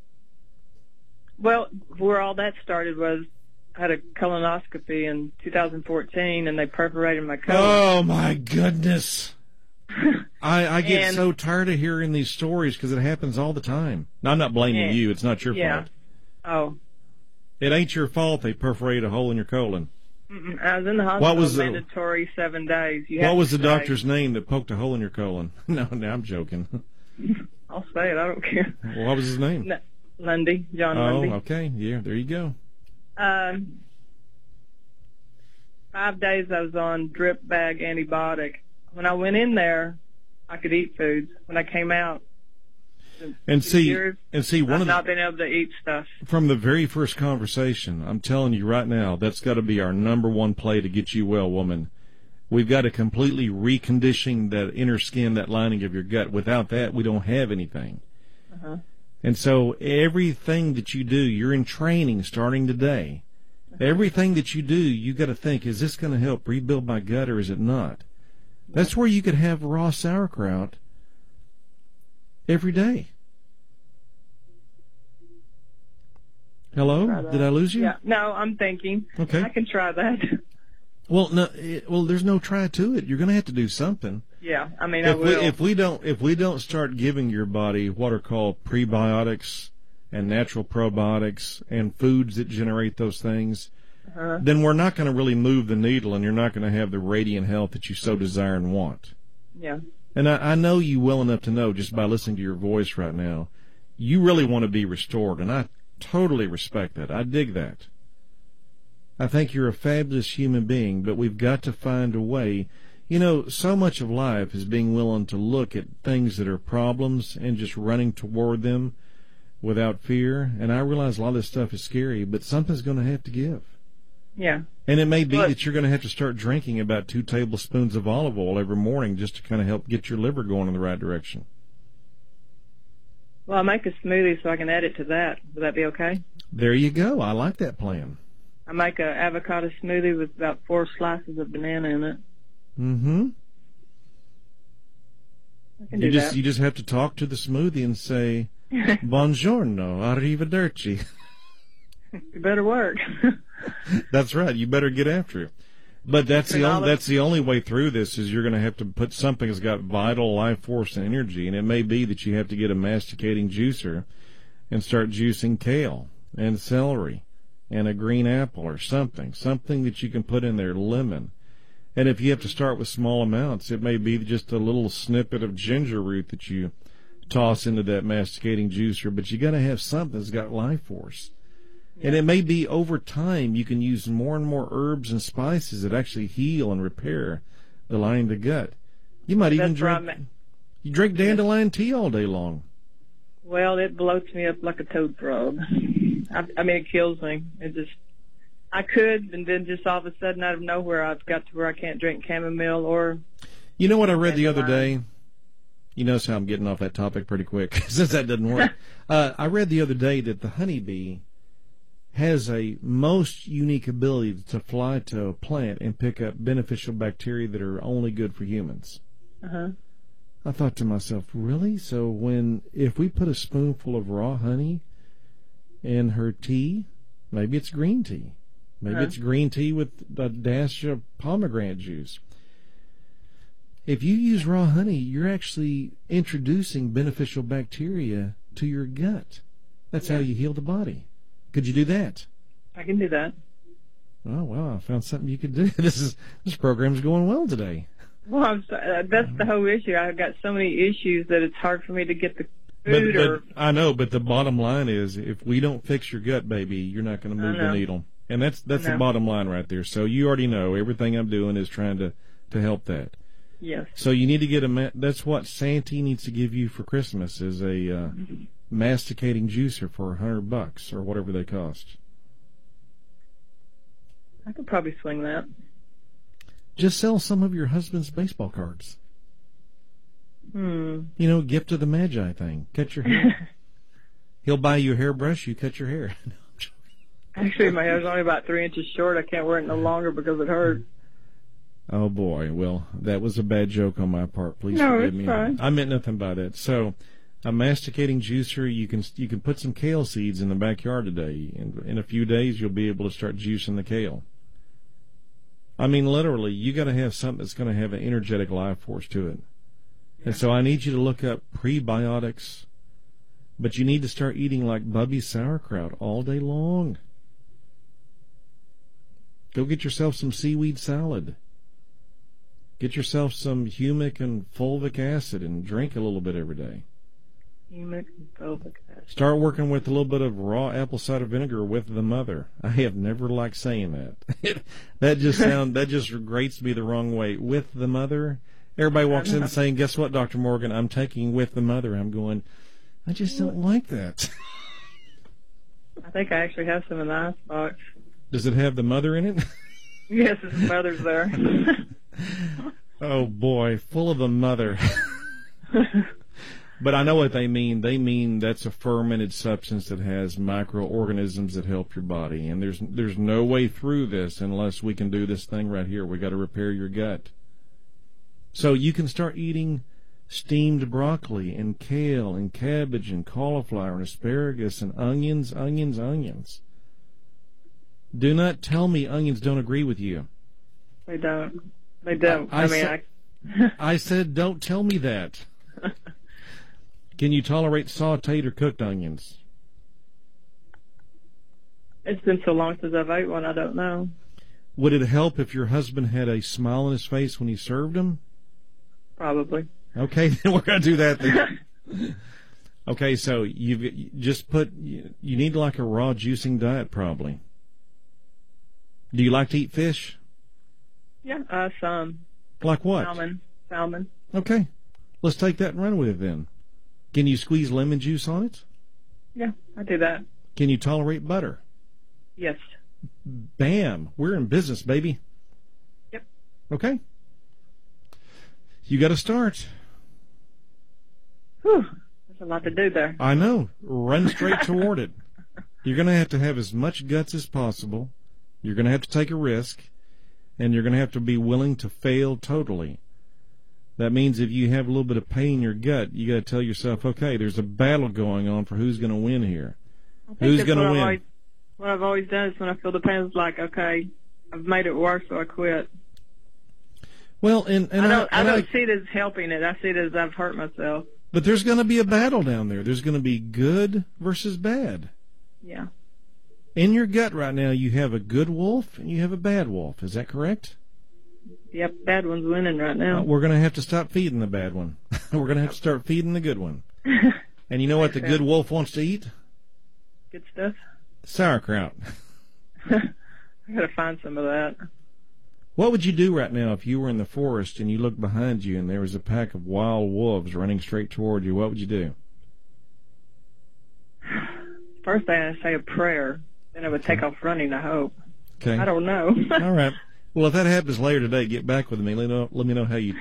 S5: Well, where all that started was I had a colonoscopy in two thousand fourteen, and they perforated my colon.
S1: Oh my goodness! I, I get
S5: And-
S1: so tired of hearing these stories because it happens all the time. Now, I'm not blaming
S5: Yeah.
S1: you. It's not your
S5: Yeah.
S1: fault.
S5: Oh,
S1: It ain't your fault they perforated a hole in your colon.
S5: mm-mm. I was in the hospital.
S1: What was the-
S5: mandatory seven days. You
S1: What
S5: have
S1: was
S5: to
S1: the
S5: stay.
S1: doctor's name that poked a hole in your colon? No, no, I'm joking.
S5: I'll say it. I don't care.
S1: What was his name?
S5: No, Lundy, John
S1: Oh,
S5: Lundy.
S1: okay. Yeah, there you go.
S5: Um, five days I was on drip bag antibiotic. When I went in there, I could eat foods. When I came out,
S1: And
S5: two
S1: see,
S5: years,
S1: and see, one
S5: I've
S1: of the,
S5: not been able to eat stuff.
S1: from the very first conversation, I'm telling you right now, that's got to be our number one play to get you well, woman. We've got to completely recondition that inner skin, that lining of your gut. Without that, we don't have anything.
S5: Uh-huh.
S1: And so everything that you do, you're in training starting today. Everything that you do, you got to think, is this going to help rebuild my gut or is it not? That's where you could have raw sauerkraut every day. Hello?
S5: Try that.
S1: Did I lose you?
S5: Yeah. No, I'm thinking.
S1: Okay.
S5: I can try that.
S1: Well, no. It, well, there's no try to it. You're going to have to do something.
S5: Yeah. I mean, I
S1: If we
S5: will.
S1: if we don't if we don't start giving your body what are called prebiotics and natural probiotics and foods that generate those things,
S5: uh-huh.
S1: then we're not going to really move the needle, and you're not going to have the radiant health that you so desire and want.
S5: Yeah.
S1: And I, I know you well enough to know, just by listening to your voice right now, you really want to be restored, and I totally respect that. I dig that. I think you're a fabulous human being, but we've got to find a way. You know, so much of life is being willing to look at things that are problems and just running toward them without fear. And I realize a lot of this stuff is scary, but something's going to have to give.
S5: Yeah.
S1: And it may be
S5: Look.
S1: that you're going to have to start drinking about two tablespoons of olive oil every morning just to kind of help get your liver going in the right direction.
S5: Well, I make a smoothie so I can add it to that. Would that be okay?
S1: There you go. I like that plan.
S5: I make a avocado smoothie with about four slices of banana in it.
S1: Mm-hmm.
S5: I can
S1: You
S5: do
S1: just
S5: that.
S1: you just have to talk to the smoothie and say, "Buongiorno, arrivederci."
S5: You better work.
S1: That's right. You better get after it. But that's the only, that's the only way through this is you're going to have to put something that's got vital life force and energy, and it may be that you have to get a masticating juicer and start juicing kale and celery and a green apple or something, something that you can put in there, lemon. And if you have to start with small amounts, it may be just a little snippet of ginger root that you toss into that masticating juicer, but you got to have something that's got life force. And it may be over time you can use more and more herbs and spices that actually heal and repair the lining of the gut. You might even drink you drink dandelion tea all day long.
S5: Well, it bloats me up like a toad frog. I, I mean, it kills me. It just, I could, and then just all of a sudden out of nowhere I've got to where I can't drink chamomile or...
S1: You know what I read the other day? You notice how I'm getting off that topic pretty quick, since that doesn't work. uh, I read the other day that the honeybee has a most unique ability to fly to a plant and pick up beneficial bacteria that are only good for humans.
S5: Uh-huh.
S1: I thought to myself, really? So when, if we put a spoonful of raw honey in her tea, maybe it's green tea. Maybe uh-huh. it's green tea with a dash of pomegranate juice. If you use raw honey, you're actually introducing beneficial bacteria to your gut. That's yeah. how you heal the body. Could you do that?
S5: I can do that.
S1: Oh, well, I found something you could do. This is this program's going well today.
S5: Well, I'm sorry, uh, that's the whole issue. I've got so many issues that it's hard for me to get the food.
S1: But,
S5: or
S1: but I know, but the bottom line is, if we don't fix your gut, baby, you're not going to move the needle. And that's that's the bottom line right there. So you already know everything I'm doing is trying to, to help that.
S5: Yes.
S1: So you need to get a. That's what Santee needs to give you for Christmas is a uh, masticating juicer for a hundred bucks or whatever they cost.
S5: I could probably swing that.
S1: Just sell some of your husband's baseball cards.
S5: Hmm.
S1: You know, gift of the Magi thing. Cut your hair. He'll buy you a hairbrush. You cut your hair.
S5: Actually, my hair's only about three inches short. I can't wear it no longer because it hurts.
S1: Oh boy, well, that was a bad joke on my part. Please
S5: no,
S1: forgive
S5: it's
S1: me.
S5: Fine.
S1: I meant nothing by that. So, a masticating juicer, you can you can put some kale seeds in the backyard today. In, in a few days, you'll be able to start juicing the kale. I mean, literally, you got to have something that's going to have an energetic life force to it. Yeah. And so I need you to look up prebiotics, but you need to start eating like Bubby's sauerkraut all day long. Go get yourself some seaweed salad. Get yourself some humic and fulvic acid and drink a little bit every day.
S5: Humic and fulvic acid.
S1: Start working with a little bit of raw apple cider vinegar with the mother. I have never liked saying that. that just sound that just grates me the wrong way. With the mother. Everybody walks in saying, "Guess what, Doctor Morgan? I'm taking with the mother." I'm going, I just don't like that.
S5: I think I actually have some in the icebox.
S1: Does it have the mother in it?
S5: Yes, his mother's there.
S1: Oh boy, full of the mother. But I know what they mean. They mean that's a fermented substance that has microorganisms that help your body. And there's there's no way through this unless we can do this thing right here. We got to repair your gut. So you can start eating steamed broccoli and kale and cabbage and cauliflower and asparagus and onions, onions, onions. Do not tell me onions don't agree with you.
S5: They don't. They don't.
S1: I, I,
S5: I mean,
S1: sa-
S5: I...
S1: I said don't tell me that. Can you tolerate sautéed or cooked onions?
S5: It's been so long since I've ate one, I don't know.
S1: Would it help if your husband had a smile on his face when he served them?
S5: Probably.
S1: Okay, then we're going to do that then. Okay, so you've you just put, you, you need like a raw juicing diet probably. Do you like to eat fish?
S5: Yeah, uh, some.
S1: Like what?
S5: Salmon. Salmon.
S1: Okay, let's take that and run with it then. Can you squeeze lemon juice on it?
S5: Yeah, I do that.
S1: Can you tolerate butter?
S5: Yes.
S1: Bam! We're in business, baby.
S5: Yep.
S1: Okay. You got to start.
S5: Whew. There's a lot to do there.
S1: I know. Run straight toward it. You're going to have to have as much guts as possible. You're going to have to take a risk. And you're going to have to be willing to fail totally. That means if you have a little bit of pain in your gut, you got to tell yourself, okay, there's a battle going on for who's going to win here. Who's going to win?
S5: Always, what I've always done is when I feel the pain, it's like, okay, I've made it worse, so I quit.
S1: Well, and, and
S5: I don't,
S1: I,
S5: I
S1: and
S5: don't
S1: I,
S5: see it as helping it. I see it as I've hurt myself.
S1: but there's going to be a battle down there. There's going to be good versus bad.
S5: Yeah.
S1: In your gut right now, you have a good wolf and you have a bad wolf. Is that correct?
S5: Yep, bad one's winning right now.
S1: Uh, we're going to have to stop feeding the bad one. We're going to have to start feeding the good one. And you know what the good wolf wants to eat?
S5: Good stuff.
S1: Sauerkraut.
S5: I gotta find some of that.
S1: What would you do right now if you were in the forest and you looked behind you and there was a pack of wild wolves running straight toward you? What would you do?
S5: First, I had to say a prayer. Then I would take off running, I hope.
S1: Okay.
S5: I don't know.
S1: All right. Well, if that happens later today, get back with me. Let me know, let me know how you...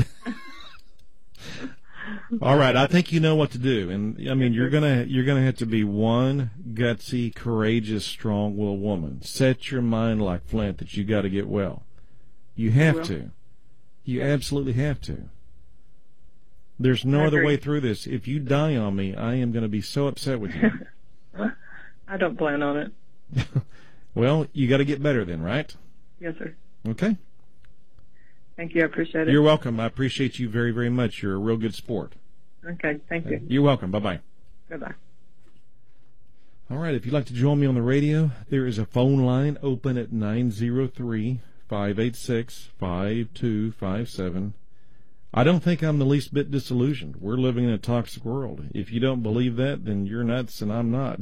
S1: All right, I think you know what to do, and I mean you're gonna you're gonna have to be one gutsy, courageous, strong-willed woman. Set your mind like flint that you got to get well. You have to. You absolutely have to. There's no other way through this. If you die on me, I am going to be so upset with you.
S5: I don't plan on it.
S1: Well, you got to get better then, right?
S5: Yes, sir.
S1: Okay.
S5: Thank you. I appreciate it.
S1: You're welcome. I appreciate you very, very much. You're a real good sport.
S5: Okay. Thank you.
S1: You're welcome. Bye-bye.
S5: Bye-bye.
S1: All right. If you'd like to join me on the radio, there is a phone line open at nine zero three, five eight six, five two five seven. I don't think I'm the least bit disillusioned. We're living in a toxic world. If you don't believe that, then you're nuts and I'm not.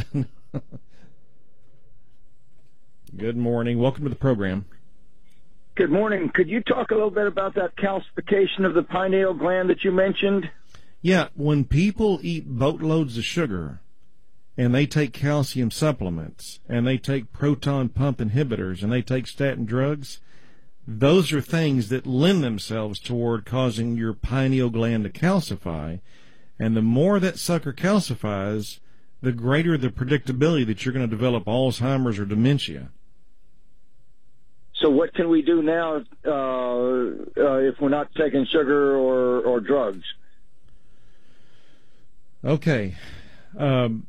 S1: Good morning. Welcome to the program.
S6: Good morning. Could you talk a little bit about that calcification of the pineal gland that you mentioned?
S1: Yeah, when people eat boatloads of sugar and they take calcium supplements and they take proton pump inhibitors and they take statin drugs, those are things that lend themselves toward causing your pineal gland to calcify. And the more that sucker calcifies, the greater the predictability that you're going to develop Alzheimer's or dementia.
S6: So what can we do now uh, uh, if we're not taking sugar or, or drugs?
S1: Okay. Um,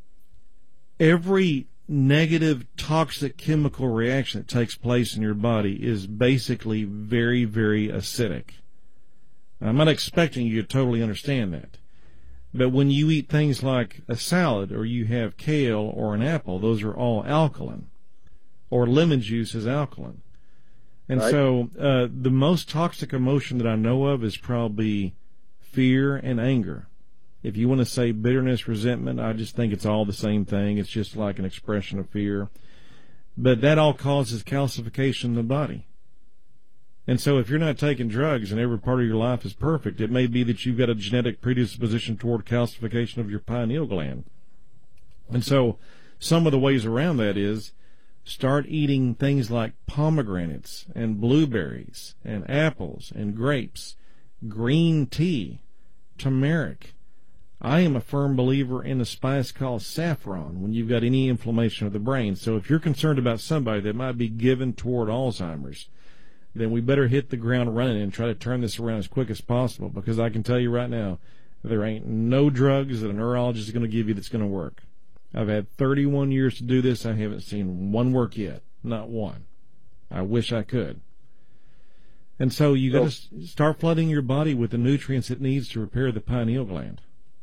S1: every negative toxic chemical reaction that takes place in your body is basically very, very acidic. I'm not expecting you to totally understand that. But when you eat things like a salad or you have kale or an apple, those are all alkaline. Or lemon juice is alkaline. And
S6: right.
S1: so uh, the most toxic emotion that I know of is probably fear and anger. If you want to say bitterness, resentment, I just think it's all the same thing. It's just like an expression of fear. But that all causes calcification in the body. And so if you're not taking drugs and every part of your life is perfect, it may be that you've got a genetic predisposition toward calcification of your pineal gland. And so some of the ways around that is start eating things like pomegranates and blueberries and apples and grapes, green tea, turmeric. I am a firm believer in a spice called saffron when you've got any inflammation of the brain. So if you're concerned about somebody that might be given toward Alzheimer's, then we better hit the ground running and try to turn this around as quick as possible, because I can tell you right now, there ain't no drugs that a neurologist is going to give you that's going to work. I've had thirty-one years to do this. I haven't seen one work yet. Not one. I wish I could. And so you got to start flooding your body with the nutrients it needs to repair the pineal gland.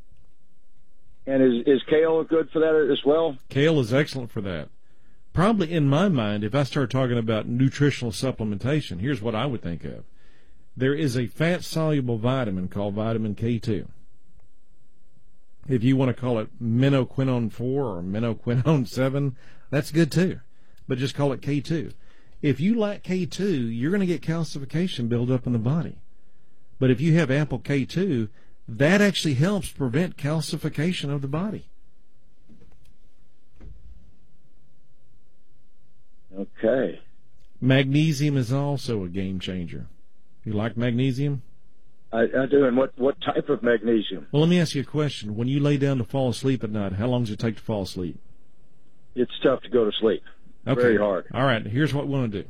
S6: And is, is kale good for that as well?
S1: Kale is excellent for that. Probably in my mind, if I start talking about nutritional supplementation, here's what I would think of. There is a fat-soluble vitamin called vitamin K two. If you want to call it minoquinone four or minoquinone seven, that's good too. But just call it K two. If you lack K two, you're going to get calcification build up in the body. But if you have ample K two, that actually helps prevent calcification of the body.
S6: Okay.
S1: Magnesium is also a game changer. You like magnesium?
S6: I, I do. And what, what type of magnesium?
S1: Well, let me ask you a question. When you lay down to fall asleep at night, how long does it take to fall asleep?
S6: It's tough to go to sleep.
S1: Okay.
S6: Very hard.
S1: All right. Here's what we want to do.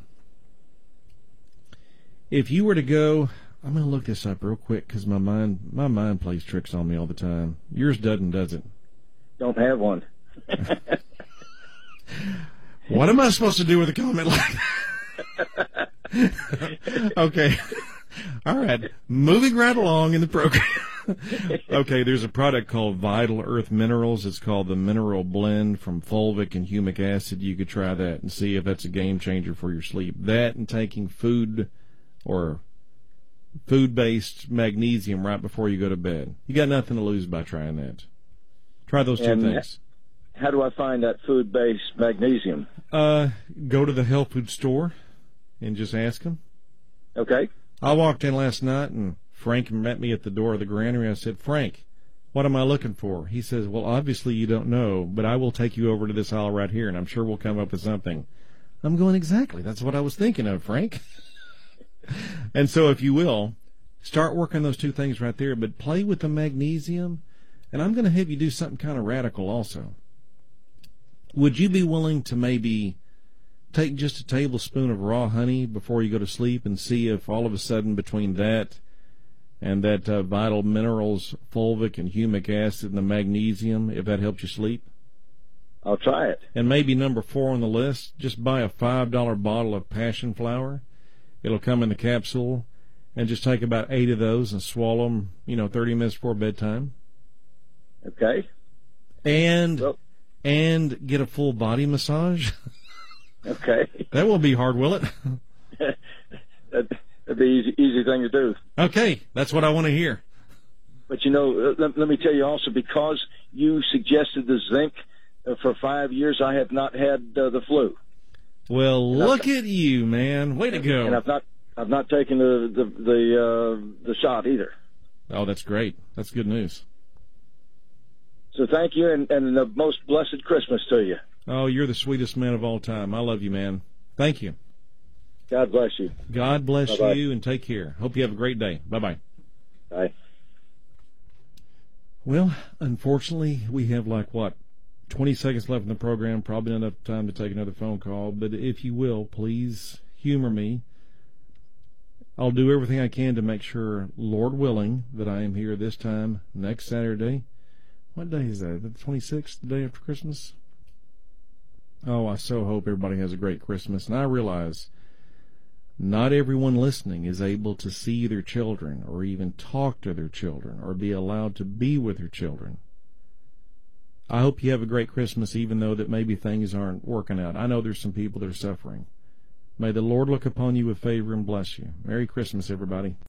S1: If you were to go, I'm going to look this up real quick because my mind, my mind plays tricks on me all the time. Yours doesn't, does it?
S6: Don't have one.
S1: What am I supposed to do with a comment like that? Okay. All right. Moving right along in the program. Okay, there's a product called Vital Earth Minerals. It's called the Mineral Blend from fulvic and humic acid. You could try that and see if that's a game changer for your sleep. That and taking food or food-based magnesium right before you go to bed. You got nothing to lose by trying that. Try those two
S6: And
S1: things.
S6: How do I find that food-based magnesium?
S1: Uh, go to the health food store and just ask them.
S6: Okay.
S1: I walked in last night and Frank met me at the door of the granary. I said, Frank, what am I looking for? He says, well, obviously you don't know, but I will take you over to this aisle right here, and I'm sure we'll come up with something. I'm going, exactly. That's what I was thinking of, Frank. And so if you will, start working those two things right there, but play with the magnesium, and I'm going to have you do something kind of radical also. Would you be willing to maybe take just a tablespoon of raw honey before you go to sleep and see if all of a sudden between that and that uh, Vital Minerals, fulvic and humic acid and the magnesium, if that helps you sleep?
S6: I'll try it.
S1: And maybe number four on the list, just buy a five dollar bottle of passion flower. It'll come in the capsule, and just take about eight of those and swallow them, you know, thirty minutes before bedtime.
S6: Okay.
S1: And
S6: Well,
S1: and get a full body massage.
S6: okay.
S1: That won't be hard, will it?
S6: that, that'd be easy, easy thing to do.
S1: Okay, that's what I want to hear.
S6: But, you know, uh, let, let me tell you also, because you suggested the zinc, uh, for five years I have not had uh, the flu.
S1: Well,
S6: And
S1: look
S6: I've,
S1: at you, man. Way to go.
S6: And I've not I've not taken the the the, uh, the shot either.
S1: Oh, that's great. That's good news.
S6: So thank you, and, and the most blessed Christmas to you.
S1: Oh, you're the sweetest man of all time. I love you, man. Thank you.
S6: God bless you.
S1: God bless
S6: Bye-bye.
S1: you, and take care. Hope you have a great day. Bye-bye.
S6: Bye.
S1: Well, unfortunately, we have like, what, twenty seconds left in the program. Probably not enough time to take another phone call. But if you will, please humor me. I'll do everything I can to make sure, Lord willing, that I am here this time next Saturday. What day is that? The twenty-sixth, the day after Christmas? Oh, I so hope everybody has a great Christmas. And I realize not everyone listening is able to see their children or even talk to their children or be allowed to be with their children. I hope you have a great Christmas, even though that maybe things aren't working out. I know there's some people that are suffering. May the Lord look upon you with favor and bless you. Merry Christmas, everybody.